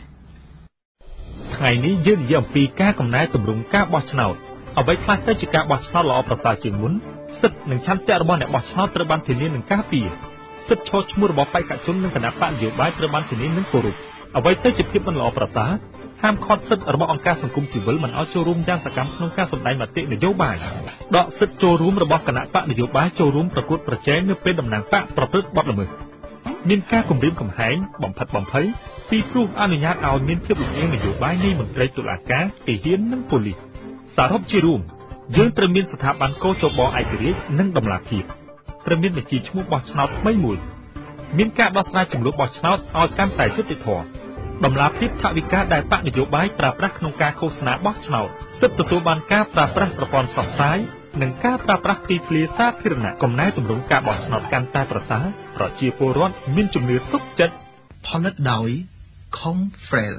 ថ្ងៃនេះយើងនិយាយអំពីការកំណែទម្រង់ការបោះឆ្នោតអ្វីខ្លះទៅជាការបោះឆ្នោតល្អប្រសើរជាងមុនសិទ្ធិនិងឆន្ទៈរបស់អ្នកបោះឆ្នោតត្រូវបានធានានិងការពារសិទ្ធិឈរឈ្មោះរបស់បេក្ខជននិងគណៈបកនយោបាយត្រូវបានធានានិងគោរពអ្វីទៅជាភាពមិនល្អប្រសើរហាមឃាត់សិទ្ធិរបស់អង្គការសង្គមស៊ីវិលមិនឲ្យចូលរួមយ៉ាងសកម្មក្នុងការសម្ដែងមតិនយោបាយដកសិទ្ធិចូលរួមរបស់គណៈបកនយោបាយចូលរួមប្រកួតប្រជែងនៅពេលតំណាងបកប្រព្រឹត្តបទល្មើសមានការគំរាមកំហែងបំផិតបំភ័យពីព្រោះអនុញ្ញាតឲ្យមានភាពលំអៀងនយោបាយនៃមន្ត្រីតុលាការទាហាននិងប៉ូលីសសរុបជារួមយើងត្រូវមានស្ថាប័នកោជបឯករាជ្យនិងតម្លាភាពត្រូវមានបញ្ជីឈ្មោះបោះឆ្នោតថ្មីមួយមានការដោះស្រាយចំនួនបោះឆ្នោតឲ្យកាន់តែយុត្តិធម៌តម្លាភាពថវិកាដែលបកនយោបាយប្រើប្រាស់ក្នុងការឃោសនាបោះឆ្នោតសិទ្ធិទទួលបានការប្រើប្រាស់ប្រព័ន្ធផ្សព្វផ្សាយនិងការប្រើប្រាស់ទីធ្លាសាធារណៈកំណែទម្រង់ការបោះឆ្នោតកាន់តែប្រសើរប្រជាពលរដ្ឋមានជំនឿទុកចិត្ត
ផលិតដោយ Confrel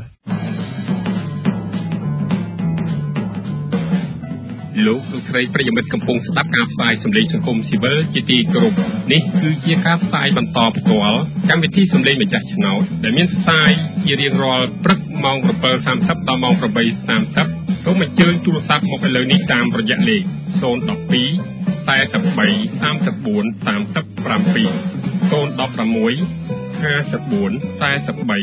លោកលោកស្រីប្រិយមិត្តកំពុងស្ដាប់ការផ្សាយសម្លេងសង្គមស៊ីវិលជាទីគោរពនេះគឺជាការផ្សាយបន្តផ្ទាល់កម្មវិធីសម្លេងម្ចាស់ឆ្នោតដែលមានផ្សាយជារៀងរាល់ព្រឹកម៉ោង bảy giờ ba mươi ដល់ម៉ោង tám giờ ba mươi សូមអញ្ជើញទូរស័ព្ទមកឥឡូវនេះតាមរយៈលេខ ศูนย์ หนึ่ง สอง แปด สาม สี่ สาม สี่ สาม สี่ สาม สิบ เจ็ด ศูนย์ หนึ่ง หก ห้า สี่ แปด เก้า สิบ แปด ศูนย์ หนึ่ง ห้า เจ็ด สอง เจ็ด สอง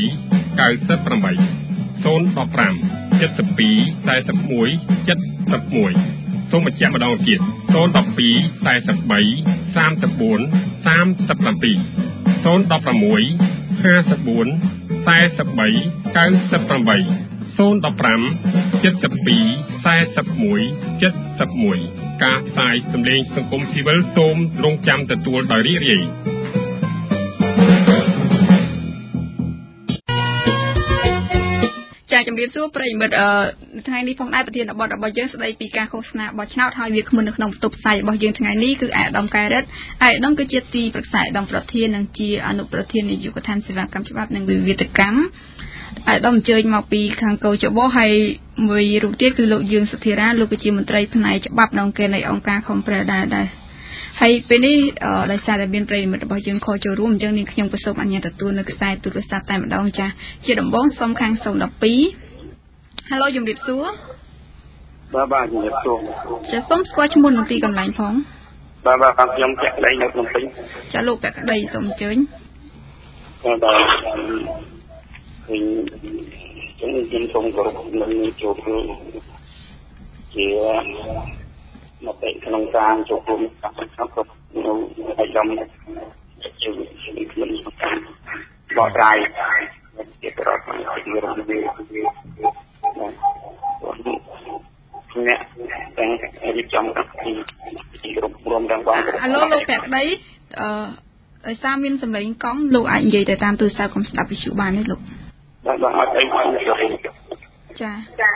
เจ็ด เจ็ด សូមបញ្ជាក់ម្ដងទៀត ศูนย์ หนึ่ง สอง แปด สาม สี่ สาม สี่ สาม สิบ เจ็ดសាមសិបប្រាំពីរ ศูนย์ หนึ่ง หก ห้า สี่ สี่ แปด สาม เก้า แปด ศูนย์ หนึ่ง ห้า เจ็ด สอง สี่ เจ็ด หนึ่ง เจ็ด หนึ่งការផ្សាយសម្លេងសង្គមស៊ីវិលសូមរងចាំទទួលដោយរីករាយ
ចាជំរាបសួរប្រិយមិត្តអឺថ្ងៃនេះផងដែរប្រធានបទរបស់យើងស្ដីពីការឃោសនាបោះឆ្នោតហើយវាគ្មិននៅក្នុងបន្ទប់ផ្សាយរបស់យើងថ្ងៃនេះគឺអាយដាមកែរិតអាយដាមគឺជាទីប្រឹក្សាអាយដាមប្រធាននិងជាអនុប្រធាននាយកដ្ឋានសេវាកម្មច្បាប់និងវិវាទកម្មអាយដាមអញ្ជើញមកពីខាងកោចបោហើយមួយរូបទៀតគឺលោកយើងសុធារាលោកគឺជាមន្ត្រីផ្នែកច្បាប់នៅអង្គការនៃអង្គការ Comprel ដែរដែរហើយពេលនេះដោយសារតែមានប្រិយមិត្តរបស់យើងខលចូលរួមអញ្ចឹងនាងខ្ញុំក៏សូមអនុញ្ញាតទទួលនៅខ្សែទូរស័ព្ទតែម្ដងចាជាដំបូងសូមខាងศูนย์ หนึ่ง สอง Hello ជំរាបសួរ
បាទបាទជំរាបសួរ
ចាសូមស្គាល់ឈ្មោះនិងទីកន្លែងផង
បាទបាទខ្ញុំពាក់ក្តីនៅភ្នំពេញ
ចាលោកពាក់ក្តីសូមអញ្ជើញ
បាទបាទខ្ញុំខ្ញុំសូមគោរពនឹងចូលរួមជាមកតែក្នុងការចូលរួមកម្មវិធីរបស់នៅអាយមជាខ្ញុំការបកស្រាយជាប្រវត្តិពីរឿងនេះអ្នកទាំងរៀបចំកម្មវិធីរួមទាំងបង
ហៅលោកពាក់ក្តីអឺដោយសារមានសម្លេងកង់លោកអាចនិយាយទៅតាមទូរស័ព្ទកុំស្ដាប់វិទ្យុបានទេលោក
បាទបាទអត់អីបាទ
ចា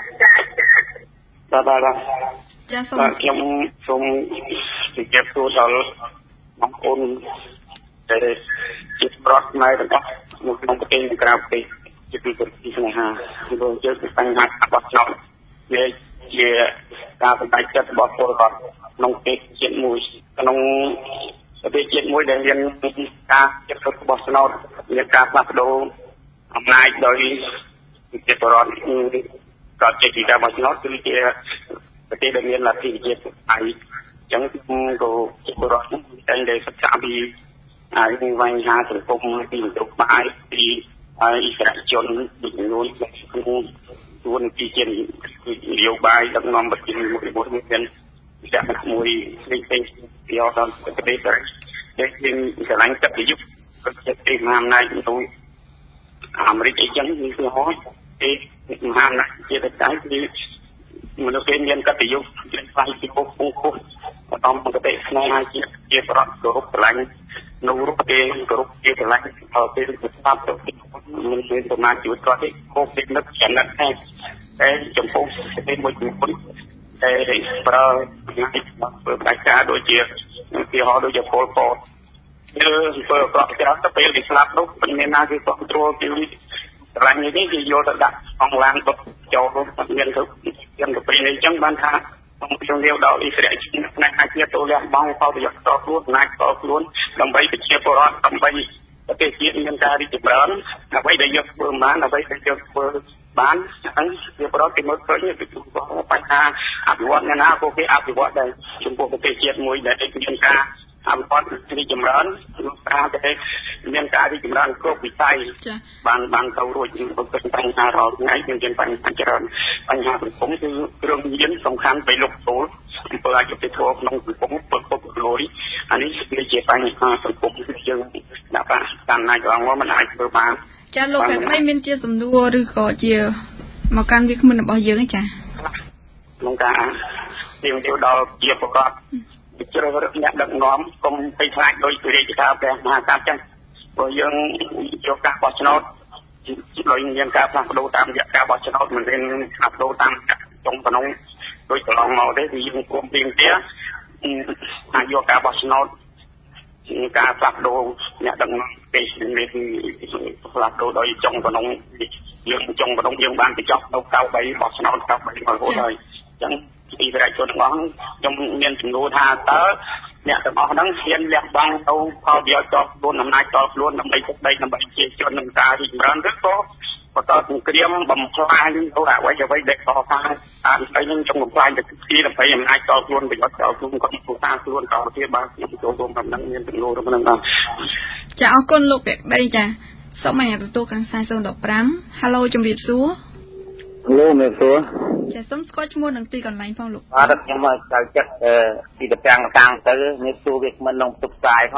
បាទបាទ
ចាសូម
ខ្ញុំសូមជម្រាបសួរដល់បងប្អូនដែលជាប្រដ្ឋខ្មែរទាំងអស់នៅក្នុងប្រទេសនិងក្រៅប្រទេសជាពីប្រទេសស្នេហាព្រោះជើងបញ្ហាបោះឆ្នោតវាជាការសម្រេចចិត្តរបស់ពលរដ្ឋក្នុងប្រទេសជាតិមួយក្នុងប្រទេសជាតិមួយដែលមានការចិត្តរបស់ឆ្នោតមានការផ្លាស់ប្ដូរអំណាចដោយជាពលរដ្ឋក៏ជាពីការបោះឆ្នោតគឺជាប្រទេសដែលមានលទ្ធិប្រជាធិបតេយ្យអញ្ចឹងក៏ជាពលរដ្ឋតែងតែសិក្សាពីហើយបញ្ហាសង្គមពីវិទ្យាបាយពីអិសរាជជនចំនួនក្នុងជួនពីជានយោបាយដឹកនាំប្រទេសមួយមួយមានវិទ្យាមួយផ្សេងផ្សេងពីអត់ដល់ប្រទេសដែលមានស្រឡាញ់ទឹកប្រយុទ្ធក៏ជាទីមហាអំណាចនៅអាមេរិកអីចឹងគឺហោទីមហាអំណាចជាតកែគឺមនុស្សគេមានកតញ្ញូជាស្វ័យពីពុកពុកពុកតាមប្រទេសស្នេហាជាជាប្រត់គោរពស្រឡាញ់នៅរូបគេគោរពជាស្រឡាញ់ទៅពេលស្ដាប់ទៅមិនមានសមាជិកគាត់ទេគោពីនឹកចំណិតតែតែចំពោះប្រទេសមួយចំពោះតែប្រើថ្ងៃធ្វើបដិការដូចជាពីហោដូចជាពលពតគឺធ្វើប្រកច្រើនទៅពេលគេស្លាប់នោះមិនមានណាគេគ្រប់គ្រងពីស្រឡាញ់នេះគេយកទៅដាក់អង្គឡានបុកចូលមានទៅមានទៅពេលនេះអញ្ចឹងបានថាខ្ញុំនិយាយដល់អិសរាជជនផ្នែកអាជីពទៅលះបង់ផលប្រយោជន៍តខ្លួនអំណាចតខ្លួនដើម្បីប្រជាពលរដ្ឋដើម្បីប្រទេសជាតិមានការរីកចម្រើនអ្វីដែលយកធ្វើបានអ្វីដែលយកធ្វើបានអញ្ចឹងជាប្រវត្តិមើលឃើញពីបញ្ហាអភិវឌ្ឍណាពួកគេអភិវឌ្ឍដែរចំពោះប្រទេសជាតិមួយដែលមានការអភិវឌ្ឍរីកចម្រើនគឺថាតែមានការរីកចម្រើនគ្រប់វិស័យបានបានទៅរួចបំពេញបញ្ហារាល់ថ្ងៃមានបញ្ហាច្រើនបញ្ហាសង្គមគឺគ្រឿងញៀនសំខាន់ទៅលោកចូលអំពើអយុត្តិធម៌ក្នុងសង្គមពុកពុកលួយអានេះគឺជាបញ្ហាសង្គមគឺយើងដាក់ថាតាមណាយកងមិនអាចធ្វើបាន
ចាលោកតែក្តីមានជាសំណួរឬក៏ជាមកកាន់វាគ្មិនរបស់យើងចា
ក្នុងការទៀងទាត់ដល់ជាប្រកបជ្រើសរើសអ្នកដឹកនាំកុំទៅខ្លាចដោយរាជការព្រះមហាក្សត្រចឹងព្រោះយើងយកការបោះឆ្នោតដោយមានការផ្លាស់ប្ដូរតាមរយៈការបោះឆ្នោតមិនមែនផ្លាស់ប្ដូរតាមចុងប៉ុណ្ណឹងដូចកន្លងមកទេគឺយើងព្រមព្រៀងគ្នាអាចយកការបោះឆ្នោតការផ្លាស់ប្ដូរអ្នកដឹកនាំពេលនេះគឺផ្លាស់ប្ដូរដោយចុងប៉ុណ្ណឹងយើងចុងប៉ុណ្ណឹងយើងបានបញ្ចប់នៅកៅបីបោះឆ្នោតកៅបីមករហូតហើយអញ្ចឹងពីប្រជាជនទាំងអស់ខ្ញុំមានចំនួនថាតើអ្នកទាំងអស់ហ្នឹងហ៊ានលះបង់ទៅផលប្រយោជន៍តខ្លួនអំណាចតខ្លួនដើម្បីទឹកដីដើម្បីជាជននឹងការរីកចម្រើនឬក៏បន្តសង្គ្រាមបំផ្លាញទៅអ្វីអ្វីដែលខកខានតាមស្អីនឹងចង់បំផ្លាញទៅទីដើម្បីអំណាចតខ្លួនប្រយោជន៍តខ្លួនក៏ពុសាខ្លួនក៏ជាបានខ្ញុំចូលរួមតាមនឹងមានចំនួនហ្នឹងបាទ
ចាអរគុណលោកពាក់ដីចាសូមអញ្ញាតទទួលខាងខ្សែศูนย์ หนึ่ง ห้า Hello ជំរាបសួរ
លោកមេសួរ
ចាសូមស្គាល់ឈ្មោះនិងទីកន្លែងផងលោក
បាទខ្ញុំមកចៅចិត្តទីតាំងតាំងទៅនេះសួរវាមិនក្នុងផ្ទុកផ្សាយផង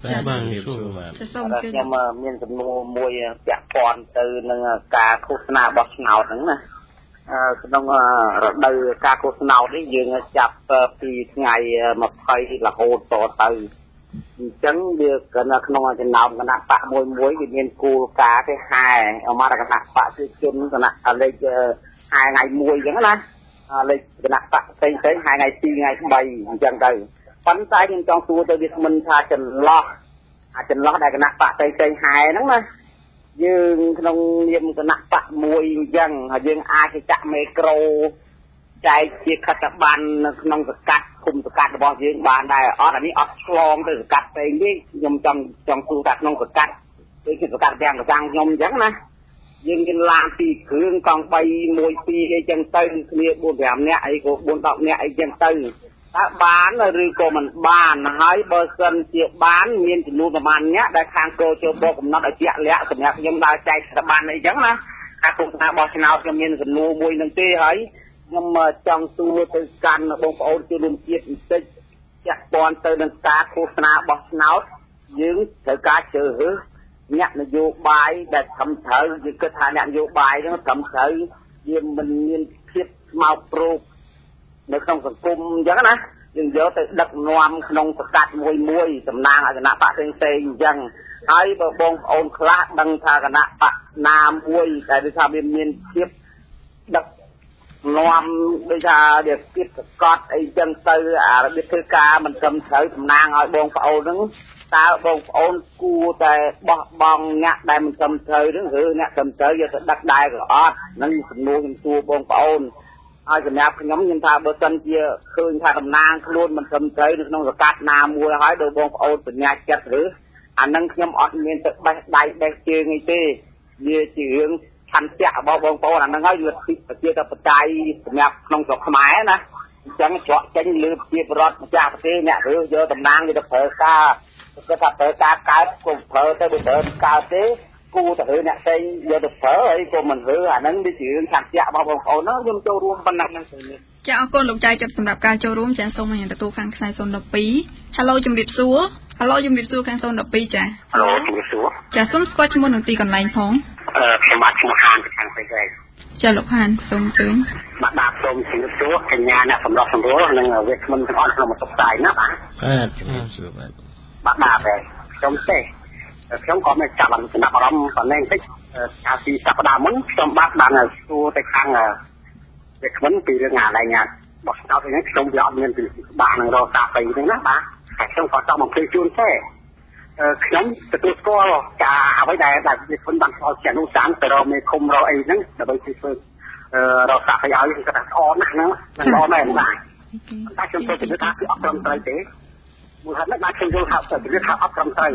បាទបាទ
សូមជឿ
ខ្ញុំមានសំណួរមួយពាក់ព័ន្ធទៅនឹងការឃោសនារបស់ឆ្នោតហ្នឹងណាក្នុងរដូវការឃោសនានេះយើងចាប់ពីថ្ងៃ20រហូតតទៅអញ្ចឹងវាក្នុងចំណោមគណៈបកមួយមួយវាមានគោលការណ៍គេហែអមរគណៈបកគឺជនគណៈលេខហែថ្ងៃមួយអញ្ចឹងណាលេខគណៈបកផ្សេងផ្សេងហែថ្ងៃពីរថ្ងៃបីអញ្ចឹងទៅប៉ុន្តែខ្ញុំចង់សួរទៅវាគ្មិនថាចន្លោះអាចចន្លោះដែលគណៈបកផ្សេងផ្សេងហែហ្នឹងណាយើងក្នុងនាមគណៈបកមួយអញ្ចឹងហើយយើងអាចចាក់មេក្រូចែកជាខិត្តប័ណ្ណនៅក្នុងសកាត់គុំសកាត់របស់យើងបានដែរអត់អានេះអត់ឆ្លងទៅសកាត់ផ្សេងនេះខ្ញុំចង់ចង់សួរថាក្នុងសកាត់ដូចជាសកាត់ទាំងប្រចាំខ្ញុំអញ្ចឹងណាយើងមានឡានពីរគ្រឿងកង់បីមួយពីរអីចឹងទៅគ្នាបួនប្រាំនាក់អីក៏បួនដប់នាក់អីចឹងទៅតើបានឬក៏មិនបានហើយបើសិនជាបានមានចំនួនប្រមាណអ្នកដែលខាងគោជបកំណត់ឲ្យជាក់លាក់សម្រាប់ខ្ញុំដើរចែកស្ថាប័នអីចឹងណាការគុំថាបោះឆ្នោតខ្ញុំមានសំណួរមួយនឹងទេហើយខ្ញុំចង់សួរទៅកាន់បងប្អូនជនរួមជាតិបន្តិចចាក់ព័ន្ធទៅនឹងការឃោសនាបោះឆ្នោតយើងត្រូវការជ្រើសរើសអ្នកនយោបាយដែលត្រឹមត្រូវយើងគិតថាអ្នកនយោបាយហ្នឹងត្រឹមត្រូវវាមិនមានភាពស្មោកព្រោកនៅក្នុងសង្គមអញ្ចឹងណាយើងយកទៅដឹកនាំក្នុងសកាត់មួយមួយតំណាងឲ្យគណៈបកផ្សេងផ្សេងអញ្ចឹងហើយបើបងប្អូនខ្លះដឹងថាគណៈបកណាមួយដែលដូចថាមានមានភាពដឹកនាំដូចថាវាគិតប្រកាសអីចឹងទៅអារបៀបធ្វើការមិនត្រឹមត្រូវតំណាងឲ្យបងប្អូនហ្នឹងតើបងប្អូនគួរតែបោះបង់អ្នកដែលមិនត្រឹមត្រូវហ្នឹងឬអ្នកត្រឹមត្រូវយកទៅដឹកដែរក៏អត់ហ្នឹងសំណួរខ្ញុំសួរបងប្អូនហើយសម្រាប់ខ្ញុំខ្ញុំថាបើសិនជាឃើញថាតំណាងខ្លួនមិនត្រឹមត្រូវនៅក្នុងសកាត់ណាមួយហើយដោយបងប្អូនបញ្ញាចិត្តឬអាហ្នឹងខ្ញុំអត់មានទៅបេះដៃបេះជើងអីទេវាជារឿងឆន្ទៈរបស់បងប្អូនអាហ្នឹងហើយវាប្រជាធិបតេយ្យសម្រាប់ក្នុងស្រុកខ្មែរណាអញ្ចឹងច្រកចេញលើជាបរដ្ឋម្ចាស់ប្រទេសអ្នកឬយកតំណាងវាទៅប្រើការគាត់ថាប្រើការកើតក៏ប្រើទៅបើប្រើកើតទេគូទៅអ្នកផ្សេងយកទៅប្រើហើយក៏មិនរើអាហ្នឹងវាជារឿងឆន្ទៈរបស់បងប្អូនណាខ្ញុំចូលរួមប៉ុណ្ណឹងហ្នឹង
ចាអរគុណលោកចៅចិត្តសម្រាប់ការចូលរួមចាសូមឲ្យទទួលខាងខ្សែศูนย์ một hai ហៅឡូជំរាបសួរហៅឡូជំរាបសួរខាងศูนย์ một hai ចា
ហៅឡូជំរាបសួរ
ចាសូមស្គាល់ឈ្មោះនិងទីកន្លែងផង
អឺខ្ញុំបាទឈ្មោះហានពីខាងពេជ្រឯង
ចាលោកហានសូមជឿ
បាទបាទសូមជំរាបសួរកញ្ញាអ្នកសម្រាប់សម្រួលនិងវាគ្មិនទាំងអស់ក្នុងបន្ទប់ផ្សាយណាបាទ
បាទជំរាបសួរបាទ
បាទបាទខ្ញុំទេខ្ញុំក៏មិនចាប់បានចំណាប់អារម្មណ៍ប៉ុណ្ណេះបន្តិចកាលពីសប្តាហ៍មុនខ្ញុំបាទបានសួរទៅខាងវាគ្មិនពីរឿងអាឡែងបោះឆ្នោតនេះខ្ញុំវាអត់មានពីបាក់នឹងរកតាពីហ្នឹងណាបាទតែខ្ញុំក៏ចង់មកជួយជូនទេខ្ញុំទទួលស្គាល់ការអ្វីដែលដែលវាគ្មិនបានស្គាល់ជាអនុសាសន៍ទៅរកមេឃុំរកអីហ្នឹងដើម្បីជួយធ្វើរកតាពីឲ្យគាត់ថាអត់ណាស់ហ្នឹងមិនល្អមែនបាទតែខ្ញុំទៅជឿថាគឺអត់ត្រឹមត្រូវទេមួយហេតុនេះបាទខ្ញុំយល់ថាវាថាអត់ត្រឹមត្រូវ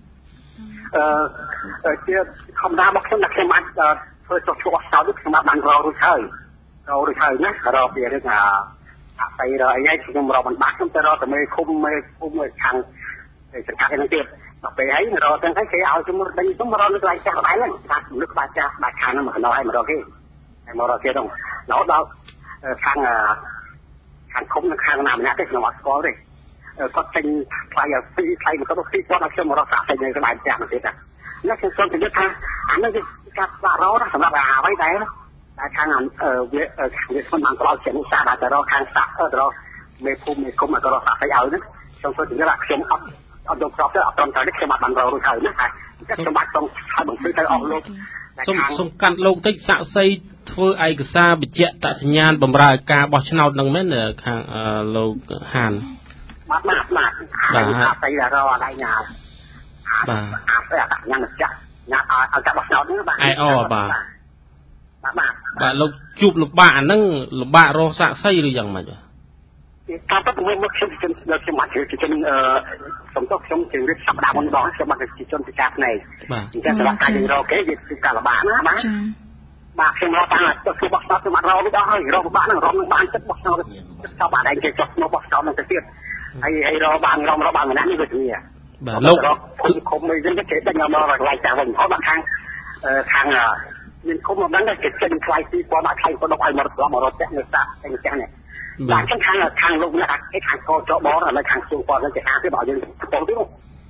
អឺជាធម្មតារបស់ខ្ញុំតែខ្ញុំអាចធ្វើចុះឈ្មោះឆ្នោតខ្ញុំបានរករួចហើយរករួចហើយណារកពីរឿងអាអតីរកអីហើយខ្ញុំរកមិនបាក់ខ្ញុំទៅរកតែមេឃុំមេឃុំខាងសង្កាត់ហ្នឹងទៀតដល់ពេលហើយរកទាំងហ្នឹងគេឲ្យជំរុញដេញខ្ញុំរកនៅកន្លែងចាស់ក្បែរហ្នឹងថានឹកក្បែរចាស់ក្បែរខាងហ្នឹងមកដល់ហើយមករកគេហើយមករកគេហ្នឹងដល់ដល់ខាងខាងឃុំនិងខាងណាម្នាក់ទេខ្ញុំអត់ស្គាល់ទេគាត់ចេញថ្លៃឲ្យពីថ្លៃមកទៅពីគាត់ឲ្យខ្ញុំមករកសាក់តែនៅក្បែរចាស់មកទៀតណាខ្ញុំសូមជម្រាបថាអានេះគឺការស្វារកសម្រាប់អ្វីដែរតែខាងវាវាខ្ញុំបានផ្ដល់ជាឧស្សាហ៍ដល់ទៅរកខាងសាក់ទៅរកមេភូមិមេគុំទៅរកសាក់ឲ្យឲ្យហ្នឹងខ្ញុំសូមជម្រាបថាខ្ញុំអត់អត់យកស្របទៅអត់ត្រឹមត្រូវនេះខ្ញុំអត់បានរករួចហើយណាតែខ្ញុំបាច់សូមឲ្យបង្ហាញទៅអស់លោក
សូមសូមកាត់លោកតិចសាក់សីធ្វើឯកសារបញ្ជាក់តសញ្ញាណបម្រើការបោះឆ្នោតនឹងមែនខាងលោកហាន
បាទបាទបាទបាទអាស្អីរកអត់ឯងបាទអាស្អីអត់ញ៉ាំចាក់ញ៉ាំឲ្យការបោះឆ្នោតនេះបាទ
អែអូបាទ
បាទបាទ
បាទលោកជួបលំបាកអាហ្នឹងលំបាករកសាក់សីឬយ៉ាងម៉េច
ការពិតមួយមកខ្ញុំខ្ញុំខ្ញុំមកជឿខ្ញុំអឺសំទោសខ្ញុំជឿរៀបសប្តាហ៍មុនដងខ្ញុំមកជាជនពិការភ្នែកអញ្ចឹងសម្រាប់ការយើងរកគេវាគឺការលំបាកណាបាទបាទខ្ញុំរកបានទៅធ្វើបោះឆ្នោតខ្ញុំអត់រកវាដល់ហើយរកបាក់ហ្នឹងរកនឹងបានចិត្តបោះឆ្នោតចោលបានឯងគេចោះឈ្មោះបោះឆ្នោតនឹងទៅទៀតហើយហើយរកបានរករកបានម្នាក់នេះវាគ្នា
បាទលោក
គុំគុំអីចឹងគេដេញមកមកកន្លែងចាស់វិញអត់បានខាងខាងមានគុំមកហ្នឹងគេចេញថ្លៃពីគាត់ដាក់ថ្លៃគាត់ដកឲ្យមករត់មករត់នៅសាក់អីចឹងនេះបាទខាងខាងខាងលោកអ្នកគេខាងកោចបរនៅខាងសួងគាត់នឹងគេហាទេបើយើងកំពុងទៀត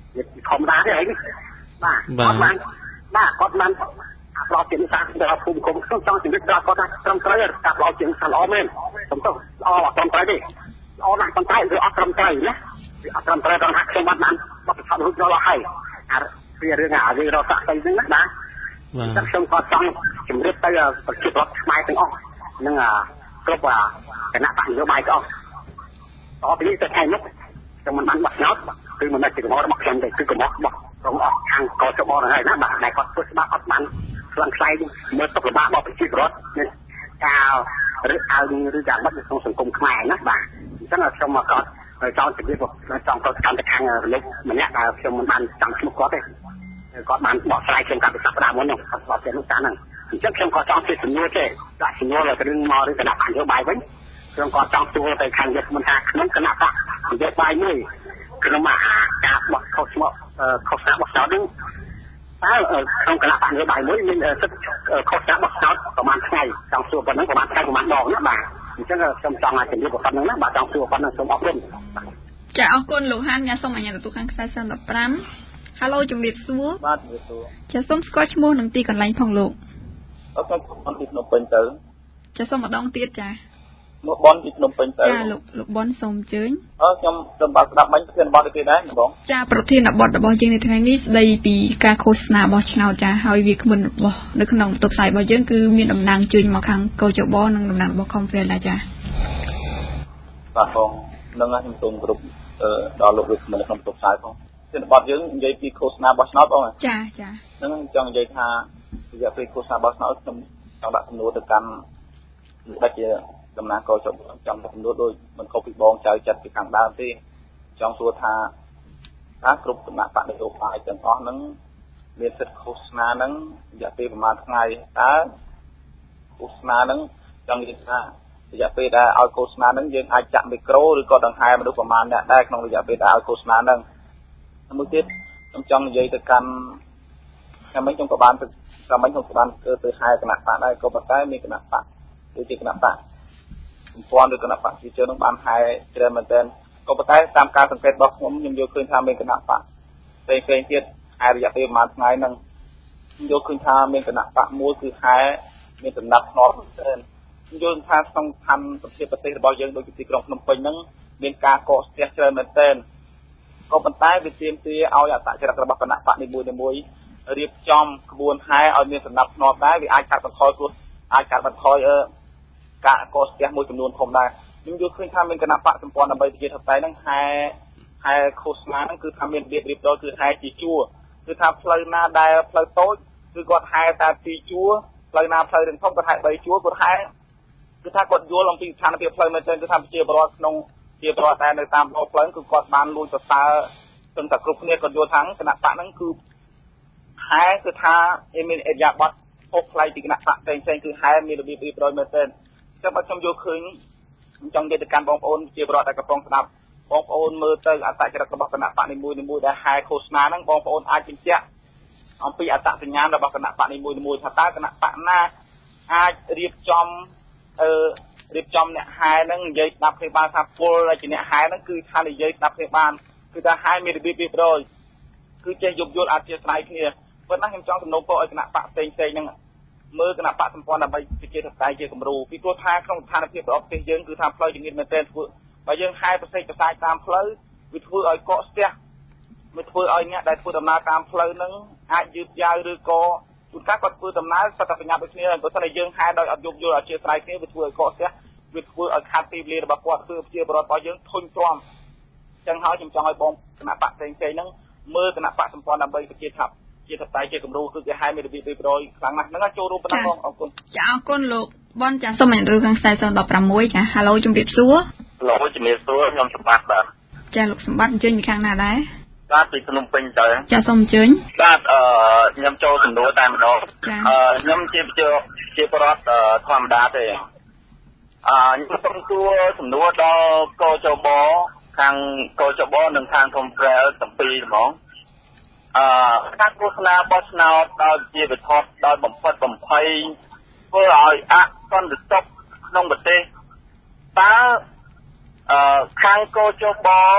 ធម្មតាទេអីបាទគាត់បានបាទគាត់បានផ្ដោតជាសាស្ត្រដល់ភូមិគុំខ្ញុំចង់ជំរាបដល់គាត់ថាត្រឹមត្រូវការផ្ដោតជាសាស្ត្រល្អមែនខ្ញុំទៅល្អអត់ត្រឹមត្រូវទេល្អណាស់ប៉ុន្តែវាអត់ត្រឹមត្រូវណាវាអត់ត្រឹមត្រូវដល់ថាខ្ញុំបានបានបទពិសោធន៍រួចរាល់ហើយអាវារឿងអាវារកសាក់ទៅហ្នឹងណាបាទតែខ្ញុំក៏ចង់ជំរាបទៅប្រជាពលរដ្ឋខ្មែរទាំងអស់និងគ្រប់គណៈបកនយោបាយទាំងអស់តទៅនេះទៅថ្ងៃនេះខ្ញុំមិនបានបោះឆ្នោតគឺមិនមែនជាកំហុសរបស់ខ្ញុំទេគឺកំហុសរបស់របស់អស់ខាងកោចបហ្នឹងហើយណាបាទដែលគាត់ធ្វើច្បាប់អត់បានស្លន់ខ្លាយមើលទុកលំបាករបស់ប្រជាពលរដ្ឋនេះការឬអើងឬការបិទនៅក្នុងសង្គមខ្មែរណាបាទអញ្ចឹងខ្ញុំមកគាត់ចង់ជម្រាបចង់ទៅកម្មទៅខាងលោកម្នាក់ដែលខ្ញុំមិនបានចាំឈ្មោះគាត់ទេគាត់បានបកស្រាយខ្ញុំកាលពីសប្តាហ៍មុននោះគាត់ស្គាល់ទេនោះតាហ្នឹងអញ្ចឹងខ្ញុំក៏ចង់ជិះជំនួយទេដាក់ជំនួយទៅរឿងមកឬគណៈបកនយោបាយវិញខ្ញុំក៏ចង់ជួលទៅខាងយុទ្ធមន្ត្រីក្នុងគណៈបកនយោបាយមួយក្នុងការបោះខុសឈ្មោះខុសស្នាបោះឆ្នោតហ្នឹងតើក្នុងគណៈបកនយោបាយមួយមានសិទ្ធិខុសស្នាបោះឆ្នោតប្រហែលថ្ងៃចង់ជួលប៉ុណ្ណឹងប្រហែលថ្ងៃប្រហែលដងណាបាទអញ្ចឹងខ្ញុំចង់ឲ្យជំរាបប៉ុណ្ណឹងណាបាទចង់ជួលប៉ុណ្ណឹងសូមអរគុណ
ចាអរគុណលោកហានញ៉ាសូមអញ្ញាតទទួលខាងខ្សែសន្តិប្រាំ Halo ជំរាបសួរបាទជំរាបសួរចាសូមស្គាល់ឈ្មោះនិងទីកន្លែងផងលោក
អត់ខ្ញុំអត់ទីភ្នំពេញទៅ
ចាសូមម្ដងទៀតចា
មកបនទីភ្នំពេញទៅ
ចាលោកលោកបនសូមអញ្ជើញ
អឺខ្ញុំសូមបាទស្ដាប់បាញ់ប្រធានបទទៀតដែរបង
ចាប្រធានបទរបស់យើងនៅថ្ងៃនេះស្ដីពីការឃោសនារបស់ឆ្នោតចាហើយវាគ្មិនរបស់នៅក្នុងបន្ទប់ផ្សាយរបស់យើងគឺមានតំណាងជើញមកខាងកោចបនិងតំណាងរបស់ Conference ដែរចា
បាទបងនឹងខ្ញុំសូមគោរពដល់លោកវិទ្យានៅក្នុងបន្ទប់ផ្សាយផងប្រធានបទយើងនិយាយពីឃោសនារបស់ឆ្នោតបង
ចាចា
នឹងចង់និយាយថារយៈពេលឃោសនារបស់ឆ្នោតខ្ញុំចង់ដាក់សំណួរទៅកាន់ដូចជាតំណាងកោចបចង់ដាក់សំណួរដូចមិនខុសពីបងចៅចិត្តពីខាងដើមទេចង់សួរថាថាគ្រប់គណៈបកនយោបាយទាំងអស់ហ្នឹងមានសិទ្ធិឃោសនាហ្នឹងរយៈពេលប្រហែលថ្ងៃតើឃោសនាហ្នឹងចង់និយាយថារយៈពេលដែលឲ្យឃោសនាហ្នឹងយើងអាចចាក់មីក្រូឬក៏ដង្ហែមនុស្សប្រហែលអ្នកដែរក្នុងរយៈពេលដែលឲ្យឃោសនាហ្នឹងមួយទៀតខ្ញុំចង់និយាយទៅកាន់តែមិនខ្ញុំក៏បានទៅតែមិនខ្ញុំក៏បានធ្វើទៅហែគណៈបកដែរក៏ប៉ុន្តែមានគណៈបកដូចជាគណៈបកសម្ព័ន្ធឬគណៈបកប្រជាជននឹងបានហែច្រើនមែនទែនក៏ប៉ុន្តែតាមការសង្កេតរបស់ខ្ញុំខ្ញុំយល់ឃើញថាមានគណៈបកផ្សេងផ្សេងទៀតហែរយៈពេលប្រហែលថ្ងៃហ្នឹងខ្ញុំយល់ឃើញថាមានគណៈបកមួយគឺហែមានដំណាប់ធ្នាប់មែនទែនខ្ញុំយល់ថាក្នុងឋានប្រទេសប្រទេសរបស់យើងដូចជាទីក្រុងភ្នំពេញហ្នឹងមានការកកស្ទះច្រើនមែនទែនក៏ប៉ុន្តែវាទាមទារឲ្យអត្តចរិតរបស់គណៈបកនីមួយៗរៀបចំក្បួនហែឲ្យមានដំណាប់ធ្នាប់ដែរវាអាចកាត់បន្ថយគ្រោះអាចកាត់បន្ថយអឺការកកស្ទះមួយចំនួនធំដែរខ្ញុំយល់ឃើញថាមានគណៈបកសម្ព័ន្ធដើម្បីប្រជាធិបតេយ្យហ្នឹងហែហែឃោសនាហ្នឹងគឺថាមានរបៀបរៀបរយគឺហែជាជួរគឺថាផ្លូវណាដែលផ្លូវតូចគឺគាត់ហែតែពីរជួរផ្លូវណាផ្លូវរឹងធំគាត់ហែបីជួរគាត់ហែគឺថាគាត់យល់អំពីស្ថានភាពផ្លូវមែនទែនគឺថាប្រជាពលរដ្ឋក្នុងជាពលរដ្ឋដែលនៅតាមដងផ្លូវគឺគាត់បានលួចសរសើរទាំងតែគ្រប់គ្នាគាត់យល់ថាគណៈបកហ្នឹងគឺហែគឺថាមានអេរិយាប័ត្រហុកផ្លៃពីគណៈបកផ្សេងផ្សេងគឺហែមានរបៀបរៀបរយមែនទែនចាំបើខ្ញុំយល់ឃើញខ្ញុំចង់និយាយទៅកាន់បងប្អូនជាពលរដ្ឋដែលកំពុងស្ដាប់បងប្អូនមើលទៅអត្តចរិតរបស់គណៈបកនីមួយៗដែលហែឃោសនាហ្នឹងបងប្អូនអាចបញ្ជាក់អំពីអត្តសញ្ញាណរបស់គណៈបកនីមួយៗថាតើគណៈបកណាអាចរៀបចំអឺរៀបចំអ្នកហែហ្នឹងនិយាយស្ដាប់គ្នាបានថាពលជាអ្នកហែហ្នឹងគឺថានិយាយស្ដាប់គ្នាបានគឺថាហែមានរបៀបរៀបរយគឺចេះយោគយល់អធិស្ឋានគ្នាប៉ុន្តែខ្ញុំចង់សំណូមពរឲ្យគណៈបកផ្សេងៗហ្នឹងមើលគណៈបកសម្ព័ន្ធដើម្បីប្រជាធិបតេយ្យជាគំរូពីព្រោះថាក្នុងស្ថានភាពរបស់ប្រទេសយើងគឺថាផ្លូវជំនាញមែនទែនធ្វើបើយើងហែប្រសិទ្ធប្រសាយតាមផ្លូវវាធ្វើឲ្យកកស្ទះវាធ្វើឲ្យអ្នកដែលធ្វើដំណើរតាមផ្លូវហ្នឹងអាចយឺតយ៉ាវឬក៏ជួនកាលគាត់ធ្វើដំណើរសិតតែប្រញាប់ដូចគ្នាបើមិនតែយើងហែដោយអត់យោគយល់អធិស្ឋានគ្នាវាធ្វើឲ្យកកស្ទះវាធ្វើឲ្យខាត់ទីវេលារបស់គាត់ធ្វើប្រជាពលរដ្ឋរបស់យើងធុញទ្រាន់អញ្ចឹងហើយខ្ញុំចង់ឲ្យបងគណៈបកផ្សេងៗហ្នឹងមើលគណៈបកសម្ព័ន្ធដើម្បីប្រជាធិបតេយ្យជាតតែជាគំរូគឺគេហៅមានរបៀបរៀបរយខ្លាំងណាស់ហ្នឹងចូលរួមប៉ុណ្ណឹងបងអរគុណ
ចាអរគុណលោកបនចាសូមអញ្ជើញខាងខ្សែដប់ប្រាំមួយចា Halo ជំរាបសួរ
Halo ជំរាបសួរខ្ញុំសម្បត្តិបាទ
ចាលោកសម្បត្តិអញ្ជើញពីខាងណាដែរ
បាទពីភ្នំពេញទៅ
ចាសូមអញ្ជើញ
បាទអឺខ្ញុំចូលសំណួរតែម្ដងអឺខ្ញុំជាជាបរិបទធម្មតាទេអឺខ្ញុំសូមសួរសំណួរដល់កោចបខាងកោចបនិងខាង Conference ទាំងពីរហ្មងអឺការឃោសនាបោះឆ្នោតដោយជាវិធដោយបំផិតបំភ័យធ្វើឲ្យអសន្តិសុខក្នុងប្រទេសតើអឺខាងកោចប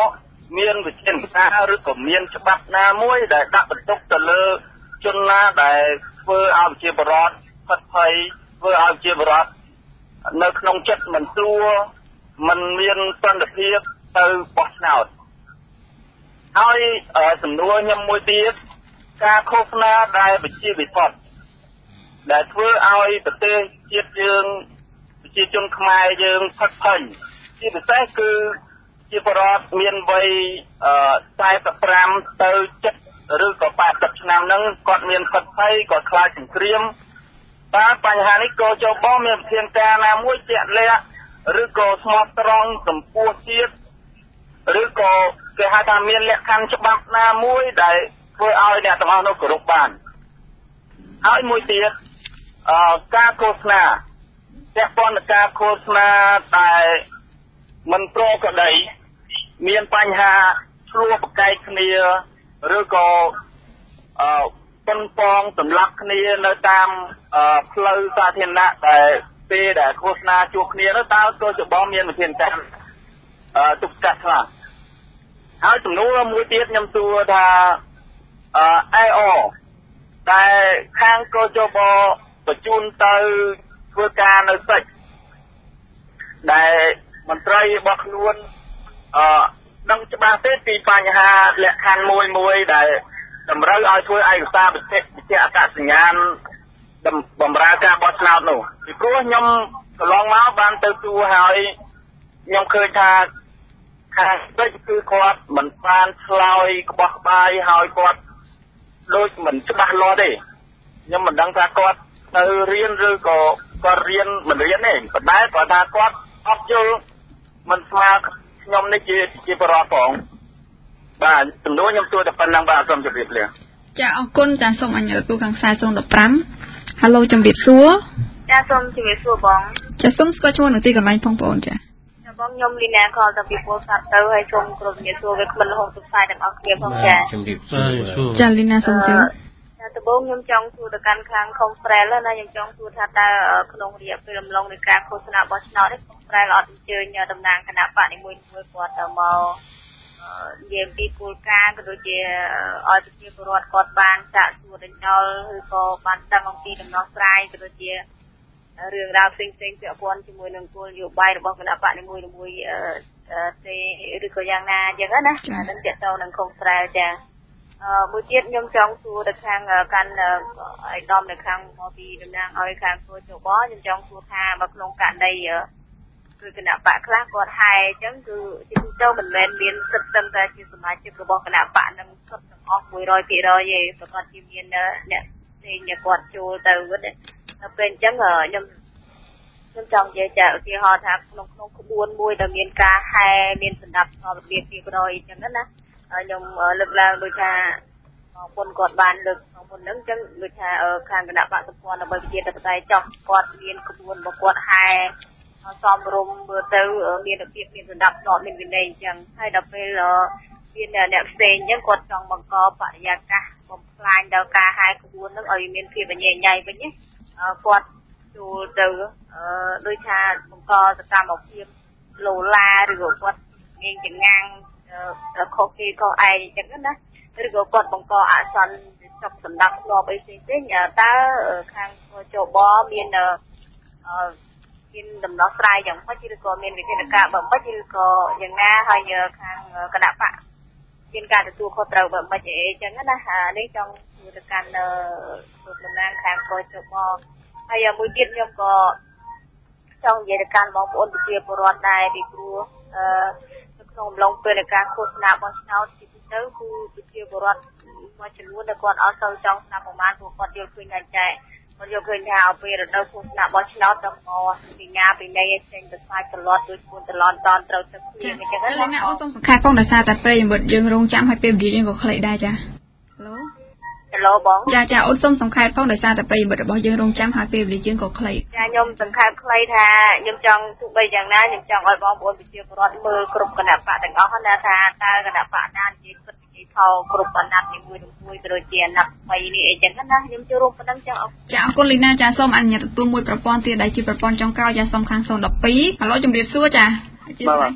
មានវិធានការឬក៏មានច្បាប់ណាមួយដែលដាក់បន្ទុកទៅលើជនណាដែលធ្វើឲ្យប្រជាពលរដ្ឋផិតភ័យធ្វើឲ្យប្រជាពលរដ្ឋនៅក្នុងចិត្តមិនស្រួលមិនមានសន្តិភាពទៅបោះឆ្នោតហើយសំណួរខ្ញុំមួយទៀតការឃោសនាដែលវិជាវិផុតដែលធ្វើឲ្យប្រទេសជាតិយើងប្រជាជនខ្មែរយើងផិតភ័យជាពិសេសគឺជាបរិបទមានវ័យខ្សែសិបប្រាំទៅជិតឬក៏แปดสิบឆ្នាំហ្នឹងគាត់មានផិតភ័យគាត់ខ្លាចសង្គ្រាមតើបញ្ហានេះក៏ចូលបងមានវិធានការណាមួយជាក់លាក់ឬក៏ស្មោះត្រង់ចំពោះជាតិឬក៏គេហៅថាមានលក្ខខណ្ឌច្បាប់ណាមួយដែលធ្វើឲ្យអ្នកទាំងអស់នោះគោរពបានហើយមួយទៀតអឺការឃោសនាពាក់ព័ន្ធនឹងការឃោសនាតែមិនប្រក្រតីមានបញ្ហាឆ្លោះប្រកែកគ្នាឬក៏អឺប៉ុនប៉ងសម្លាប់គ្នានៅតាមផ្លូវសាធារណៈដែលពេលដែលឃោសនាជួបគ្នានោះតើក៏ច្បងមានវិធានការអឺទប់ស្កាត់ខ្លះហើយសំណួរមួយទៀតខ្ញុំសួរថាអឺអេអូតែខាងកោជបបញ្ជូនទៅធ្វើការនៅសិចដែលមន្ត្រីរបស់ខ្លួនអឺដឹងច្បាស់ទេពីបញ្ហាលក្ខខណ្ឌមួយមួយដែលតម្រូវឲ្យធ្វើឯកសារវិទ្យាវិទ្យាអត្តសញ្ញាណបម្រើការបោះឆ្នោតនោះពីព្រោះខ្ញុំកន្លងមកបានទៅសួរហើយខ្ញុំឃើញថាខាងសិចគឺគាត់មិនបានឆ្លើយក្បោះក្បាយហើយគាត់ដូចមិនច្បាស់លាស់ទេខ្ញុំមិនដឹងថាគាត់ទៅរៀនឬក៏គាត់រៀនមិនរៀនទេប៉ុន្តែគាត់ថាគាត់អត់យល់មិនស្មើខ្ញុំនេះជាជាបរិបទផងបាទសំណួរខ្ញុំសួរតែប៉ុណ្្នឹងបាទសូមជម្រាបលា
ចាអរគុណចាសូមអញ្ញើទូខាងខ្សែศูนย์ một năm ហៅឡូជម្រាបសួរ
ចាសូមជម្រាបសួរបង
ចាសូមស្គាល់ឈ្មោះនៅទីកន្លែងផងបងអូនចា
ចាបងខ្ញុំលីណាខលតាពីពោធិ៍សាត់ទៅហើយសូមគ្រប់ជំរាបសួរវាគ្មិនរហូតទៅផ្សាយទាំងអស់គ្នាផងចា
ជម្រាបសួរ
ចាលីណាសូមជម្រាប
ចាដំបូងខ្ញុំចង់សួរទៅកាន់ខាង Confrel ណាខ្ញុំចង់សួរថាតើក្នុងរយៈពេលអំឡុងនៃការឃោសនាបោះឆ្នោតនេះ Confrel អត់អញ្ជើញតំណាងគណៈបកនីមួយៗគាត់ទៅមកនិយាយពីគោលការណ៍ក៏ដូចជាឲ្យប្រជាពលរដ្ឋគាត់បានសាកសួរដេញដោលឬក៏បានដឹងអំពីដំណោះស្រាយក៏ដូចជារឿងរ៉ាវផ្សេងៗពាក់ព័ន្ធជាមួយនឹងគោលនយោបាយរបស់គណៈបកនីមួយៗទេឬក៏យ៉ាងណាអញ្ចឹងណានឹងទាក់ទងនឹង Confrel ចាអឺមួយទៀតខ្ញុំចង់សួរទៅខាងកាន់អៃដាមនៅខាងមកពីតំណាងឲ្យខាងគូជបខ្ញុំចង់សួរថាបើក្នុងករណីគឺគណៈបកខ្លះគាត់ហែអញ្ចឹងគឺជាទៅមិនមែនមានសិទ្ធិទាំងតែជាសមាជិករបស់គណៈបកនឹងសុទ្ធទាំងអស់មួយរយភាគរយទេប្រកាសជាមានអ្នកផ្សេងអ្នកគាត់ចូលទៅវិញដល់ពេលអញ្ចឹងខ្ញុំខ្ញុំចង់និយាយចាឧទាហរណ៍ថាក្នុងក្នុងក្បួនមួយដែលមានការហែមានសម្ដាប់ស្របរបៀបរៀបរយអញ្ចឹងណាខ្ញុំលើកឡើងដូចថាបងប្អូនគាត់បានលើកក្នុងមុនហ្នឹងអញ្ចឹងដូចថាខាងគណៈបកសម្ព័ន្ធដើម្បីវិជាតបតៃចោះគាត់មានក្បួនរបស់គាត់ហែសមរម្យមើលទៅមានរបៀបមានសម្ដាប់ស្របមានវិន័យអញ្ចឹងហើយដល់ពេលមានអ្នកផ្សេងអញ្ចឹងគាត់ចង់បង្កបរិយាកាសបំផ្លាញដល់ការហែក្បួនហ្នឹងឲ្យមានភាពញែកញែកវិញណាគាត់ចូលទៅដូចថាបង្កសកម្មភាពលោឡាឬក៏គាត់ងាយចងាំងខុសគេខុសឯងអញ្ចឹងណាឬក៏គាត់បង្កអសន្នចប់សម្ដាប់ស្របអីផ្សេងៗតើខាងជបមានមានដំណោះស្រាយយ៉ាងម៉េចឬក៏មានវិធានការបែបម៉េចឬក៏យ៉ាងណាហើយខាងគណៈបកមានការទទួលខុសត្រូវបែបម៉េចអីអញ្ចឹងណានេះចង់ជួយទៅកាន់លោកតំណាងខាងកោជបហើយមួយទៀតខ្ញុំក៏ចង់និយាយទៅកាន់បងប្អូនប្រជាពលរដ្ឋដែរពីព្រោះអឺក្នុងអំឡុងពេលនៃការឃោសនាបោះឆ្នោតទីទៅគឺប្រជាពលរដ្ឋមួយចំនួនដែលគាត់អត់សូវចង់ស្ដាប់ប្រមាណព្រោះគាត់យល់ឃើញថាចែកគាត់យល់ឃើញថាឲ្យពេលរដូវឃោសនាបោះឆ្នោតទៅមកពីញ៉ាពីនៃចេញទៅស្វាយត្រឡត់ដូចគួរត្រឡត់តន់ត្រូវទឹកភ្លៀងអញ្ចឹងណា
អូនសូមសង្ខេបផងដោយសារតែប្រិយមិត្តយើងរងចាំឲ្យពេលវេលាយើងក៏ខ្លីដែរចាហឡូ
ហឡូបង
ចាចាអូនសូមសង្ខេបផងដោយសារតែប្រិយមិត្តរបស់យើងរងចាំហើយពេលវេលាយើងក៏ខ្លី
ចាខ្ញុំសង្ខេបខ្លីថាខ្ញុំចង់ទោះបីយ៉ាងណាខ្ញុំចង់ឲ្យបងប្អូនប្រជាពលរដ្ឋមើលគ្រប់គណៈបកទាំងអស់ណាថាតើគណៈបកណានិយាយពិតនិយាយថោគ្រប់អាណត្តិនីមួយៗក៏ដូចជាអាណត្តិថ្មីនេះអីចឹងណាខ្ញុំចូលរួមប៉ុណ្ណឹងចឹងអរគុណ
ចាអរគុណលីណាចាសូមអនុញ្ញាតទទួលមួយប្រព័ន្ធទៀតដែលជាប្រព័ន្ធចុងក្រោយចាសំខាន់ศูนย์ một haiហឡូជម្រាបសួរចា
បាទ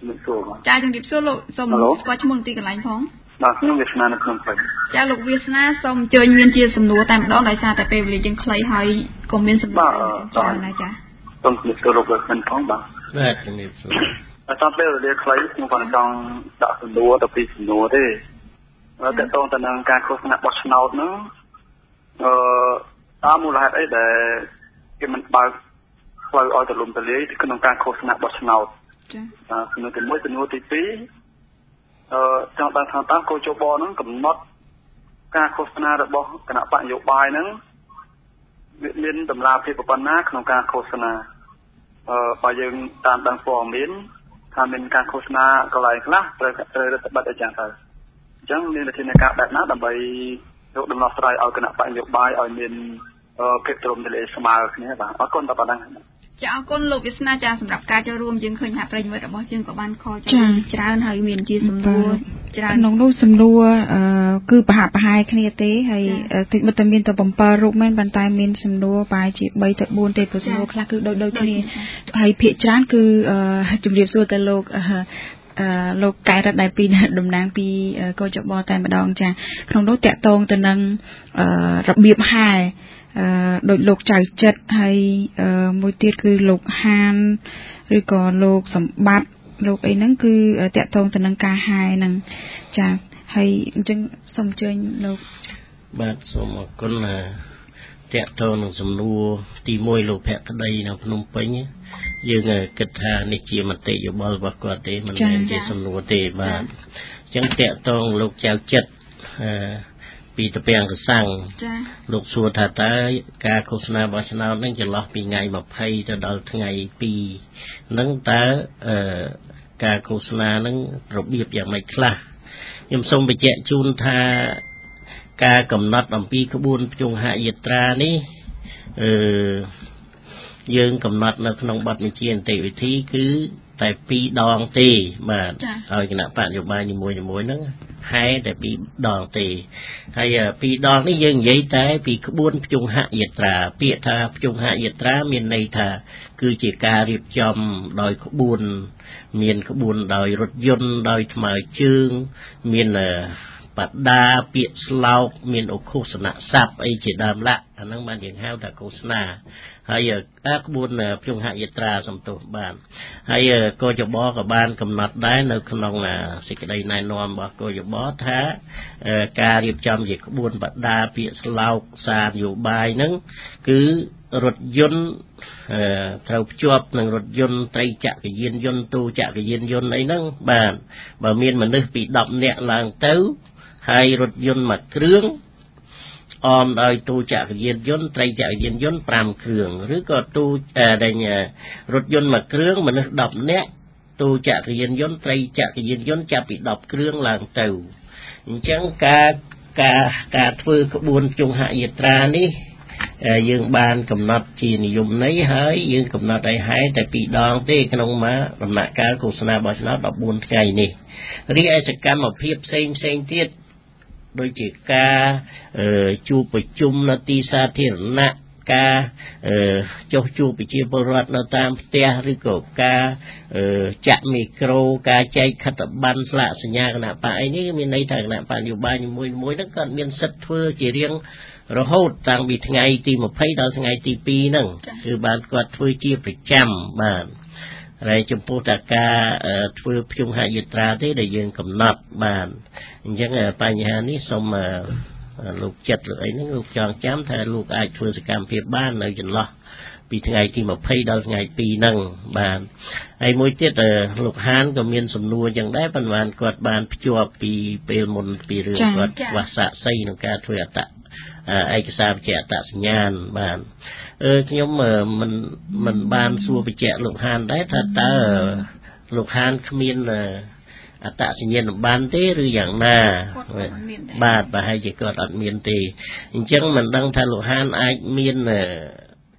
មិនសួរ
ចាជំរាបសួរលោកសូមស្គាល់ឈ្មោះទីកន្លែងផង
បាទខ្ញុំវាសនានៅក្នុងពេញ
ចាលោកវាសនាសូមអញ្ជើញមានជាសំណួរតែម្ដងដោយសារតែពេលវេលាយើងខ្លីហើយក៏មានសំណួរច្រើនដែរចា
សូមជំរាបសួរលោកវាសនាផងបាទ
បាទជំរាបសួរ
អត់ពេលវេលាខ្លីខ្ញុំគាត់ចង់ដាក់សំណួរទៅពីសំណួរទេតើតើតើនឹងការឃោសនាបោះឆ្នោតហ្នឹងអឺតាមមូលហេតុអីដែលគេមិនបើកផ្លូវឲ្យទូលំទូលាយក្នុងការឃោសនាបោះឆ្នោត
ចា
៎សំណួរទីមួយសំណួរទីពីរអឺចង់ដឹងថាតើកោជបហ្នឹងកំណត់ការឃោសនារបស់គណៈបកនយោបាយហ្នឹងវាមានតម្លាភាពប៉ុណ្ណាក្នុងការឃោសនាអឺបើយើងតាមដឹងព័ត៌មានថាមានការឃោសនាកន្លែងខ្លះត្រូវត្រូវរដ្ឋបတ်អញ្ចឹងទៅអញ្ចឹងមានវិធានការបែបណាដើម្បីយកដំណោះស្រាយឲ្យគណៈបកនយោបាយឲ្យមានភាពទ្រង់ទ្រាយស្មើគ្នាបាទអរគុណដល់ប៉ុណ្ណឹង
ចាអរគុណលោកវាសនាចាសម្រាប់ការចូលរួមយើងឃើញថាប្រិយមិត្តរបស់យើងក៏បានខលចូលច្រើនហើយមានជាសំណួរ
ច្រើនក្នុងនោះសំណួរគឺប្រហាក់ប្រហែលគ្នាទេហើយតិចមិនតែមានតែbảyរូបមែនប៉ុន្តែមានសំណួរប្រហែលជាបីទៅបួនទេព្រោះសំណួរខ្លះគឺដូចដូចគ្នាហើយភាគច្រើនគឺជំរាបសួរទៅលោកអឺលោកកែរដ្ឋដែលពីតំណាងពីកោចបតែម្ដងចាក្នុងនោះតាក់ទងទៅនឹងរបៀបហែអឺដោយលោកចៅចិត្តហើយមួយទៀតគឺលោកហានឬក៏លោកសម្បត្តិលោកអីហ្នឹងគឺតាក់ទងទៅនឹងការហែហ្នឹងចាហើយអញ្ចឹងសូមអញ្ជើញលោក
បាទសូមអរគុណណាតាក់ទងនឹងសំណួរទីមួយលោកភក្តីនៅភ្នំពេញយើងគិតថានេះជាមតិយោបល់របស់គាត់ទេមិនមែនជាសំណួរទេបាទអញ្ចឹងតាក់ទងលោកចៅចិត្តអឺពីតពាំងកសាំងលោកសួរថាតើការឃោសនាបោះឆ្នោតនឹងចន្លោះពីថ្ងៃยี่สิบទៅដល់ថ្ងៃtwoហ្នឹងតើអឺការឃោសនានឹងរបៀបយ៉ាងម៉េចខ្លះខ្ញុំសូមបញ្ជាក់ជូនថាការកំណត់អំពីក្បួនភ្ជុងហយាត្រានេះអឺយើងកំណត់នៅក្នុងបទបញ្ជានីតិវិធីគឺតែពីរដងទេបាទឲ្យគណៈបកនយោបាយនីមួយៗហ្នឹងហែតែពីរដងទេហើយពីរដងនេះយើងនិយាយតែពីក្បួនភ្ជុងហយាត្រាពាក្យថាភ្ជុងហយាត្រាមានន័យថាគឺជាការរៀបចំដោយក្បួនមានក្បួនដោយរថយន្តដោយថ្មើរជើងមានបដាពាក្យស្លោកមានអឃោសនៈស័ព្ទអីជាដើមឡាក់អាហ្នឹងបានយើងហៅថាឃោសនាហើយក្បួនភ្ជុងហយាត្រាសំទោសបានហើយកោចបក៏បានកំណត់ដែរនៅក្នុងសេចក្តីណែនាំរបស់កោចបថាការរៀបចំជាក្បួនបដាពាក្យស្លោកសារនយោបាយហ្នឹងគឺរថយន្តត្រូវភ្ជាប់នឹងរថយន្តត្រីចក្រយានយន្តទូចក្រយានយន្តអីហ្នឹងបាទបើមានមនុស្សពីដប់នាក់ឡើងទៅហើយរថយន្តមួយគ្រឿងអមដោយទូចក្រយានយន្តត្រីចក្រយានយន្តfiveគ្រឿងឬក៏ទូដែលរថយន្តមួយគ្រឿងមនុស្សtenនាក់ទូចក្រយានយន្តត្រីចក្រយានយន្តចាប់ពីtenគ្រឿងឡើងទៅអញ្ចឹងការការការធ្វើក្បួនភ្ជុងហយាត្រានេះយើងបានកំណត់ជានិយមន័យហើយយើងកំណត់ឲ្យហែតែពីរដងទេក្នុងមួយដំណាក់កាលឃោសនាបោះឆ្នោតfourteenថ្ងៃនេះរីឯសកម្មភាពផ្សេងផ្សេងទៀតដូចជាការជួបប្រជុំនៅទីសាធារណៈការចុះជួបប្រជាពលរដ្ឋនៅតាមផ្ទះឬក៏ការចាក់មីក្រូការចែកខិត្តប័ណ្ណស្លាកសញ្ញាគណៈបកអីនេះមានន័យថាគណៈបកនយោបាយនីមួយៗហ្នឹងក៏មានសិទ្ធិធ្វើជារៀងរហូតតាំងពីថ្ងៃទីtwentyដល់ថ្ងៃទីtwoហ្នឹងគឺបានគាត់ធ្វើជាប្រចាំបាទហើយចំពោះតការធ្វើភ្ជុងហយាត្រាទេដែលយើងកំណត់បានអញ្ចឹងបញ្ហានេះសូមលោកចិត្តលោកអីហ្នឹងលោកចងចាំថាលោកអាចធ្វើសកម្មភាពបាននៅចន្លោះពីថ្ងៃទីtwentyដល់ថ្ងៃtwoហ្នឹងបានហើយមួយទៀតលោកហានក៏មានសំណួរយ៉ាងដែរប៉ុន្មានគាត់បានភ្ជាប់ពីពេលមុនពីរឿងគាត់វាស័ក្តិសិទ្ធិក្នុងការធ្វើអត្តឯកសារបញ្ជាក់អត្តសញ្ញាណបានអឺខ្ញុំមិនមិនបានសួរបញ្ជាក់លោកហានដែរថាតើលោកហានគ្មានអត្តសញ្ញាណប័ណ្ណទេឬយ៉ាងណាបាទប្រហែលជាគាត់អត់មានទេអញ្ចឹងមិនដឹងថាលោកហានអាចមាន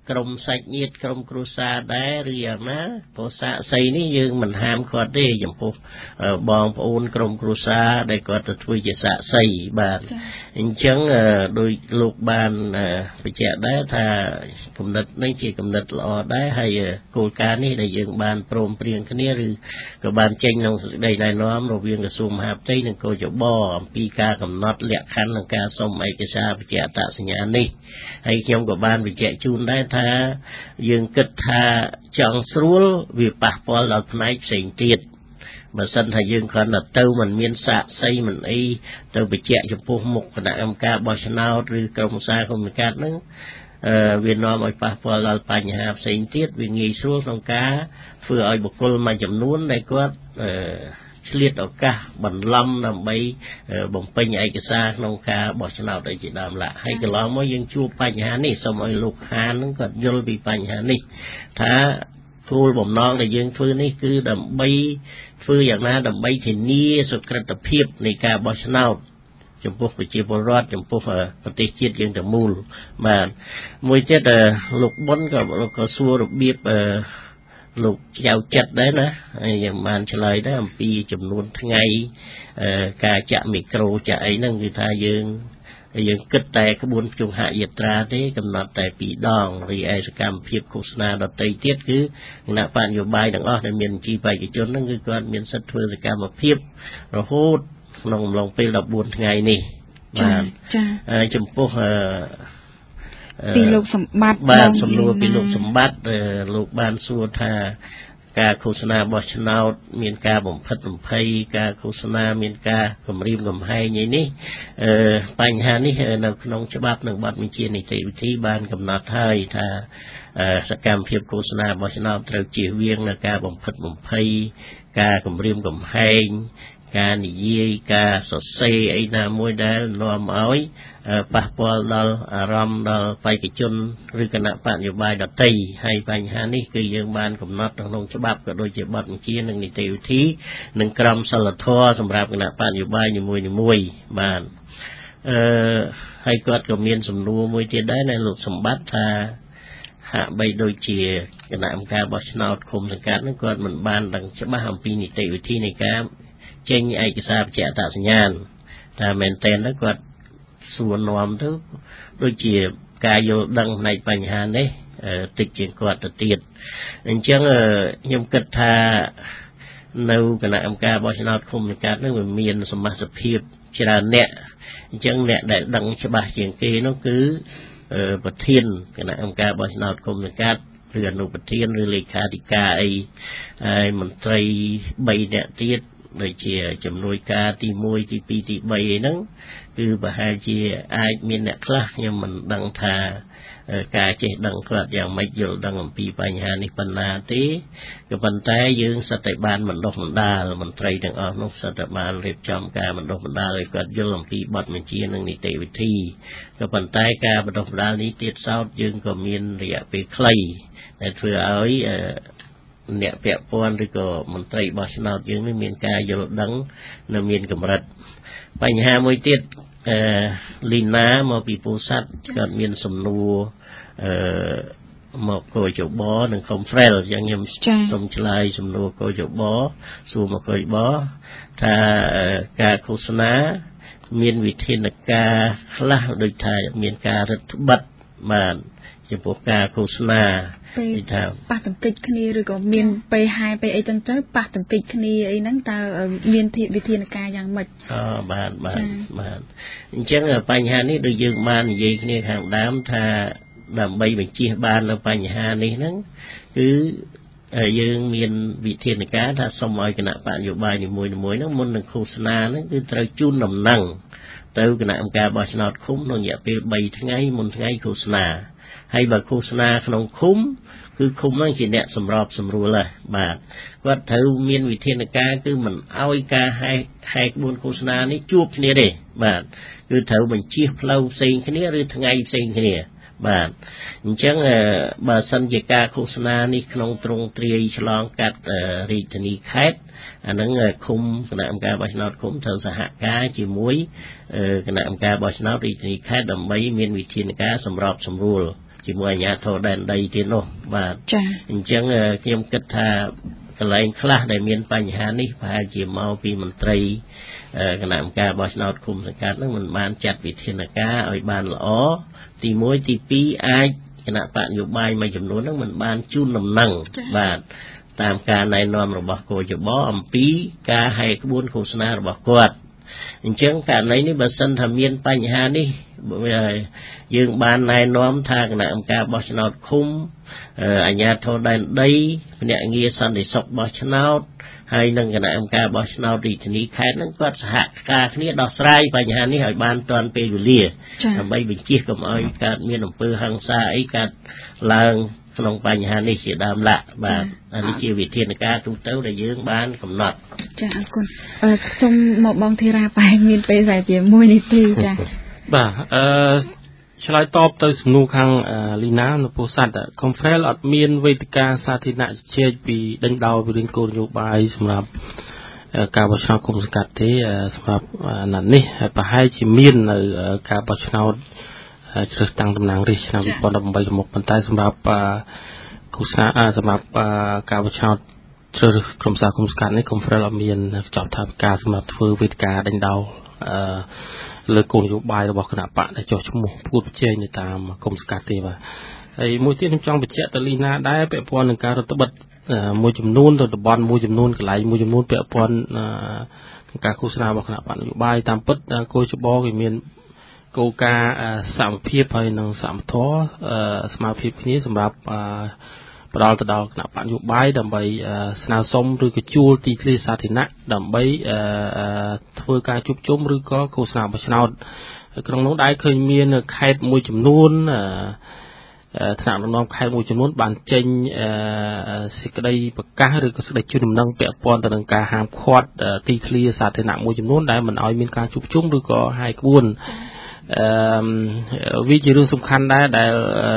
ក្រុមសាច់ញាតិក្រុមគ្រួសារដែរឬយ៉ាងណាព្រោះសាកសីនេះយើងមិនហាមគាត់ទេចំពោះបងប្អូនក្រុមគ្រួសារដែលគាត់ទៅធ្វើជាសាកសីបាទអញ្ចឹងដោយលោកបានបញ្ជាក់ដែរថាគំនិតនេះជាគំនិតល្អដែរហើយគោលការណ៍នេះដែលយើងបានព្រមព្រៀងគ្នាឬក៏បានចេញក្នុងសេចក្តីណែនាំរវាងក្រសួងមហាផ្ទៃនិងកោជបអំពីការកំណត់លក្ខខណ្ឌនិងការសុំឯកសារបញ្ជាក់អត្តសញ្ញាណនេះហើយខ្ញុំក៏បានបញ្ជាក់ជូនដែរថាយើងគិតថាចង់ស្រួលវាប៉ះពាល់ដល់ផ្នែកផ្សេងទៀតបើសិនថាយើងគ្រាន់តែទៅមិនមានសាកសីមិនអីទៅបញ្ជាក់ចំពោះមុខគណៈកម្មការបោះឆ្នោតឬក្រុមប្រឹក្សាគុំកាត់ហ្នឹងអឺវានាំឲ្យប៉ះពាល់ដល់បញ្ហាផ្សេងទៀតវាងាយស្រួលក្នុងការធ្វើឲ្យបុគ្គលមួយចំនួនដែលគាត់អឺឆ្លៀតឱកាសបន្លំដើម្បីបំពេញឯកសារក្នុងការបោះឆ្នោតអីជាដើមឡាហើយកន្លងមកយើងជួបបញ្ហានេះសូមឲ្យលោកហាននឹងគាត់យល់ពីបញ្ហានេះថាគោលបំណងដែលយើងធ្វើនេះគឺដើម្បីធ្វើយ៉ាងណាដើម្បីធានាសុក្រិតភាពនៃការបោះឆ្នោតចំពោះប្រជាពលរដ្ឋចំពោះប្រទេសជាតិយើងទាំងមូលបាទមួយទៀតលោកប៊ុនក៏ក៏សួររបៀបលោកចៅចិត្តដែរណាហើយយ៉ាងបានឆ្លើយដែរអំពីចំនួនថ្ងៃការចាក់មីក្រូចាក់អីហ្នឹងគឺថាយើងយើងគិតតែក្បួនជង្ហយាត្រាទេកំណត់តែពីរដងរីឯសកម្មភាពឃោសនាដតីទៀតគឺគណៈបញ្ញោបាយទាំងអស់ដែលមានជីបេក្ខជនហ្នឹងគឺគាត់មានសិទ្ធិធ្វើសកម្មភាពរហូតក្នុងអំឡុងពេលដប់បួនថ្ងៃនេះបាទចា៎ចំពោះ
ពីលោកសម្បត្តិ
បាទសំណួរពីលោកសម្បត្តិលោកបានសួរថាការឃោសនាបោះឆ្នោតមានការបំផិតបំភ័យការឃោសនាមានការគំរាមកំហែងអីនេះបញ្ហានេះនៅក្នុងច្បាប់និងបទបញ្ជានីតិវិធីបានកំណត់ហើយថាសកម្មភាពឃោសនាបោះឆ្នោតត្រូវជៀសវាងនៅការបំផិតបំភ័យការគំរាមកំហែងការនិយាយការសរសេរអីណាមួយដែលនាំឲ្យប៉ះពាល់ដល់អារម្មណ៍ដល់បេក្ខជនឬគណៈបញ្ញោបាយដទៃហើយបញ្ហានេះគឺយើងបានកំណត់ក្នុងច្បាប់ក៏ដូចជាបទបញ្ជានិងនីតិវិធីនិងក្រមសីលធម៌សម្រាប់គណៈបញ្ញោបាយនីមួយៗបាទអឺហើយគាត់ក៏មានសំណួរមួយទៀតដែរនៅលោកសម្បត្តិថាហាក់បីដូចជាគណៈកម្មការបោះឆ្នោតឃុំសង្កាត់ហ្នឹងគាត់មិនបានដឹងច្បាស់អំពីនីតិវិធីនៃការចេញឯកសារបញ្ជាក់អត្តសញ្ញាណថាមែនតើគាត់សួរនាំទៅដូចជាការយល់ដឹងផ្នែកបញ្ហានេះតិចជាងគាត់ទៅទៀតអញ្ចឹងខ្ញុំគិតថានៅគណៈកម្មការបោះឆ្នោតឃុំសង្កាត់នឹងវាមានសមាជិកភាពច្រើនអ្នកអញ្ចឹងអ្នកដែលដឹងច្បាស់ជាងគេនោះគឺប្រធានគណៈកម្មការបោះឆ្នោតឃុំសង្កាត់ឬអនុប្រធានឬលេខាធិការអីហើយមន្ត្រីបីអ្នកទៀតដូចជាជំនួយការទីមួយទីពីរទីបីអីហ្នឹងគឺប្រហែលជាអាចមានអ្នកខ្លះខ្ញុំមិនដឹងថាការចេះដឹងគាត់យ៉ាងម៉េចយល់ដឹងអំពីបញ្ហានេះប៉ុណ្ណាទេក៏ប៉ុន្តែយើងសិតតែបានបណ្ដុះបណ្ដាលមន្ត្រីទាំងអស់នោះសិតតែបានរៀបចំការបណ្ដុះបណ្ដាលឲ្យគាត់យល់អំពីបទបញ្ជានិងនីតិវិធីក៏ប៉ុន្តែការបណ្ដុះបណ្ដាលនេះទៀតសោតយើងក៏មានរយៈពេលខ្លីដែលធ្វើឲ្យអ្នកពាក់ព័ន្ធឬក៏មន្ត្រីបោះឆ្នោតយើងនេះមានការយល់ដឹងនៅមានកម្រិតបញ្ហាមួយទៀតអឺលីណាមកពីពោធិ៍សាត់គាត់មានសំណួរអឺមកកោជបនិងខុំហ្វ្រែលយ៉ាងខ្ញុំសូមឆ្លើយសំណួរកោជបសួរមកកោជបថាការឃោសនាមានវិធានការខ្លះដូចថាមានការរឹតបន្តឹងបាទចំពោះការឃោសនា
ពេលប៉ះទង្គិចគ្នាឬក៏មានពេលហែពេលអីចឹងទៅប៉ះទង្គិចគ្នាអីហ្នឹងតើមានវិធានការយ៉ាងម៉េច
អូបាទបាទបាទអញ្ចឹងបញ្ហានេះដូចយើងបាននិយាយគ្នាខាងដើមថាដើម្បីបញ្ជៀសបាននៅបញ្ហានេះហ្នឹងគឺយើងមានវិធានការថាសូមឲ្យគណៈបញ្ញោបាយនីមួយៗហ្នឹងមុននឹងឃោសនាហ្នឹងគឺត្រូវជូនដំណឹងទៅគណៈកម្មការបោះឆ្នោតឃុំក្នុងរយៈពេលបីថ្ងៃមុនថ្ងៃឃោសនាហើយបើឃោសនាក្នុងឃុំគឺឃុំហ្នឹងជាអ្នកសម្របសម្រួលដែរបាទគាត់ត្រូវមានវិធានការគឺមិនឲ្យការហែកហែកក្បួនឃោសនានេះជួបគ្នាទេបាទគឺត្រូវបញ្ជៀសផ្លូវផ្សេងគ្នាឬថ្ងៃផ្សេងគ្នាបាទអញ្ចឹងបើសិនជាការឃោសនានេះក្នុងទ្រង់ទ្រាយឆ្លងកាត់រាជធានីខេត្តអាហ្នឹងឃុំគណៈកម្មការបោះឆ្នោតឃុំត្រូវសហការជាមួយគណៈកម្មការបោះឆ្នោតរាជធានីខេត្តដើម្បីមានវិធានការសម្របសម្រួលជាមួយអាជ្ញាធរដែនដីទៀតនោះបាទអញ្ចឹងខ្ញុំគិតថាកន្លែងខ្លះដែលមានបញ្ហានេះប្រហែលជាមកពីមន្ត្រីគណៈកម្មការបោះឆ្នោតឃុំសង្កាត់នឹងមិនបានចាត់វិធានការឲ្យបានល្អទីមួយទីពីរអាចគណៈបកនយោបាយមួយចំនួននឹងមិនបានជូនដំណឹងបាទតាមការណែនាំរបស់គោចបអំពីការហែកក្បួនឃោសនារបស់គាត់អញ្ចឹងករណីនេះបើសិនថាមានបញ្ហានេះយើងបានណែនាំថាគណៈកម្មការបោះឆ្នោតឃុំអាជ្ញាធរដែនដីភ្នាក់ងារសន្តិសុខបោះឆ្នោតហើយនឹងគណៈកម្មការបោះឆ្នោតរាជធានីខេត្តនឹងគាត់សហការគ្នាដោះស្រាយបញ្ហានេះឲ្យបានទាន់ពេលវេលាដើម្បីបញ្ជៀសកុំឲ្យកើតមានអំពើហិង្សាអីកើតឡើងក្នុងបញ្ហានេះជាដើមឡាក់បាទអានេះជាវិធានការទូទៅដែលយើងបានកំណត់
ចាអរគុណអឺសូមមកបងធីរ៉ាបែរមានពេលតែជាមួយនាទីចា
បាទអឺឆ្លើយតបទៅសំណួរខាងលីណានៅពោធិ៍សាត់ Confrel អត់មានវេទិកាសាធារណៈជជែកពីដេញដោលពីរឿងគោលនយោបាយសម្រាប់ការបោះឆ្នោតគុំសង្កាត់ទេសម្រាប់ណាត់នេះប្រហែលជាមាននៅការបោះឆ្នោតជ្រើសតាំងតំណាងរាស្ត្រឆ្នាំtwo thousand eighteenមកប៉ុន្តែសម្រាប់ឃោសនាសម្រាប់ការបោះឆ្នោតជ្រើសរើសក្រុមសាគុំសង្កាត់នេះ Confrel អត់មានចោទថាការសម្រាប់ធ្វើវេទិកាដេញដោលអឺលើគោលនយោបាយរបស់គណៈបកដែលចុះឈ្មោះប្រកួតប្រជែងនៅតាមគុំសង្កាត់ទេបាទហើយមួយទៀតខ្ញុំចង់បញ្ជាក់ទៅលីណាដែរពាក់ព័ន្ធនឹងការរដ្ឋបិទមួយចំនួនទៅតំបន់មួយចំនួនកន្លែងមួយចំនួនពាក់ព័ន្ធនឹងការឃោសនារបស់គណៈបកនយោបាយតាមពិតគោលច្បងគេមានគោលការណ៍សមភាពហើយនិងសមធម៌ស្មារតីគ្នាសម្រាប់ផ្ដល់ទៅដល់គណៈបកនយោបាយដើម្បីស្នើសុំឬក៏ជួលទីធ្លាសាធារណៈដើម្បីធ្វើការជួបជុំឬក៏ឃោសនាបោះឆ្នោតក្នុងនោះដែរឃើញមានខេត្តមួយចំនួនថ្នាក់ដឹកនាំខេត្តមួយចំនួនបានចេញសេចក្តីប្រកាសឬក៏សេចក្តីជូនដំណឹងពាក់ព័ន្ធទៅនឹងការហាមឃាត់ទីធ្លាសាធារណៈមួយចំនួនដែលមិនឲ្យមានការជួបជុំឬក៏ហាយក្បួនអឺវាជារឿងសំខាន់ដែរដែល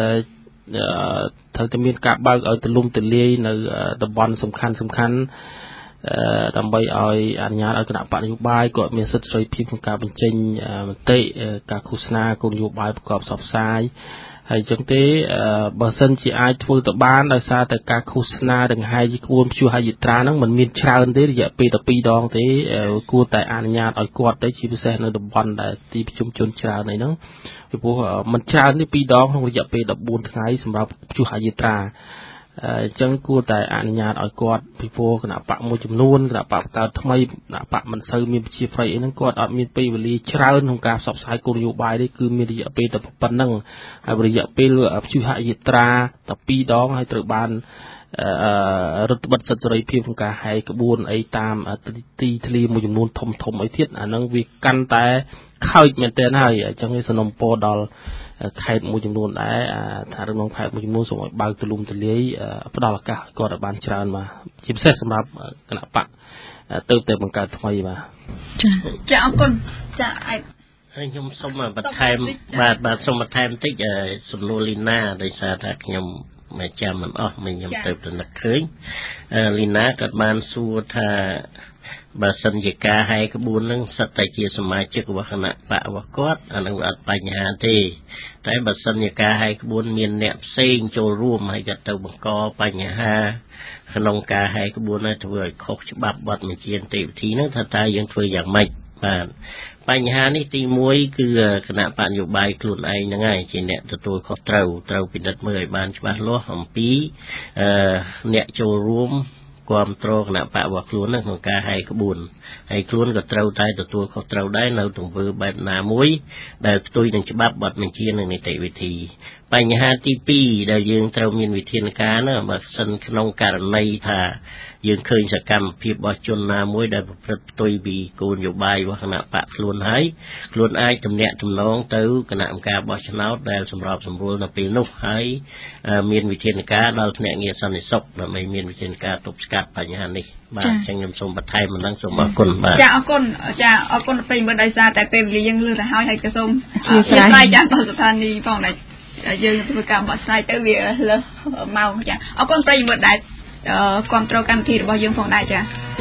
ត្រូវតែមានការបើកឲ្យទូលំទូលាយនៅតំបន់សំខាន់សំខាន់ដើម្បីឲ្យអនុញ្ញាតឲ្យគណៈបកនយោបាយគាត់មានសិទ្ធិសេរីភាពក្នុងការបញ្ចេញមតិការឃោសនាគោលនយោបាយប្រកបផ្សព្វផ្សាយហើយអញ្ចឹងទេបើសិនជាអាចធ្វើទៅបានដោយសារតែការឃោសនាដង្ហែជាក្បួនព្យុហយាត្រាហ្នឹងมันមានច្រើនទេរយៈពេលតែពីរដងទេគួរតែអនុញ្ញាតឲ្យគាត់ទៅជាពិសេសនៅតំបន់ដែលទីប្រជុំជនច្រើនអីហ្នឹងពីព្រោះมันច្រើនទេពីរដងក្នុងរយៈពេលfourteenថ្ងៃសម្រាប់ព្យុហយាត្រាអញ្ចឹងគួរតែអនុញ្ញាតឲ្យគាត់ពីព្រោះគណៈបកមួយចំនួនគណៈបកកើតថ្មីគណៈបកមិនសូវមានប្រជាប្រិយអីហ្នឹងគាត់អត់មានពេលវេលាច្រើនក្នុងការផ្សព្វផ្សាយគោលនយោបាយទេគឺមានរយៈពេលតែប៉ុណ្្នឹងហើយរយៈពេលព្យុហយាត្រាតែពីរដងហើយត្រូវបានរដ្ឋបិទសិទ្ធិសេរីភាពក្នុងការហែកក្បួនអីតាមទីធ្លាមួយចំនួនធំធំអីទៀតអាហ្នឹងវាកាន់តែខើចមែនទែនហើយអញ្ចឹងវាសំណុំពរដល់ខេត្តមួយចំនួនដែរថារំលងខេត្តមួយចំនួនសូមឲ្យបើកទូលំទូលាយផ្ដល់ឱកាសឲ្យគាត់ឲ្យបានច្រើនបាទជាពិសេសសម្រាប់គណៈបកទៅតែបង្កើតថ្មីបាទ
ចាចាអរគុណចាអាច
ហើយខ្ញុំសូមបន្ថែមបាទបាទសូមបន្ថែមបន្តិចសំណួរលីណាដោយសារថាខ្ញុំមិនចាំមិនអស់មិនខ្ញុំទៅប្រណិតឃើញលីណាគាត់បានសួរថាបើសិនជាការហែកក្បួននឹងសិតតែជាសមាជិករបស់គណៈបករបស់គាត់អានឹងវាអត់បញ្ហាទេតែបើសិនជាការហែកក្បួនមានអ្នកផ្សេងចូលរួមហើយក៏ទៅបង្កបញ្ហាក្នុងការហែកក្បួននេះធ្វើឲ្យខុសច្បាប់បទបញ្ជានីតិវិធីហ្នឹងថាតើយើងធ្វើយ៉ាងម៉េចបាទបញ្ហានេះទីមួយគឺគណៈបកនយោបាយខ្លួនឯងហ្នឹងហើយជាអ្នកទទួលខុសត្រូវត្រូវពិនិត្យមើលឲ្យបានច្បាស់លាស់អំពីអឺអ្នកចូលរួមគ្រប់គ្រងគណៈបករបស់ខ្លួននឹងក្នុងការហែកក្បួនហើយខ្លួនក៏ត្រូវតែទទួលខុសត្រូវដែរនៅទង្វើបែបណាមួយដែលផ្ទុយនឹងច្បាប់បទបញ្ជានិងនីតិវិធីបញ្ហាទីពីរដែលយើងត្រូវមានវិធានការណាបើសិនក្នុងករណីថាយើងឃើញសកម្មភាពរបស់ជនណាមួយដែលប្រព្រឹត្តផ្ទុយពីគោលនយោបាយរបស់គណៈបកខ្លួនហើយខ្លួនអាចទំនាក់ទំនងទៅគណៈកម្មការបោះឆ្នោតដែលសម្របសម្រួលនៅពេលនោះហើយមានវិធានការដល់ភ្នាក់ងារសន្តិសុខដើម្បីមានវិធានការទប់ស្កាត់បញ្ហានេះបាទអញ្ចឹងខ្ញុំសូមបន្ថែមម្ដងសូមអរគុណបាទ
ចាអរគុណចាអរគុណពេញមើលដោយសារតែពេលវេលាយើងលឿនទៅហើយហើយក៏សូមអធិស្ឋានចាស់ដល់ស្ថានីយ៍ផងដែរយើងធ្វើការបោះឆ្នោតទៅវាលើម៉ោងចាអរគុណប្រិយមិត្តដែលគ្រប់គ្រងកម្មវិធីរបស់យើងផងដែរចា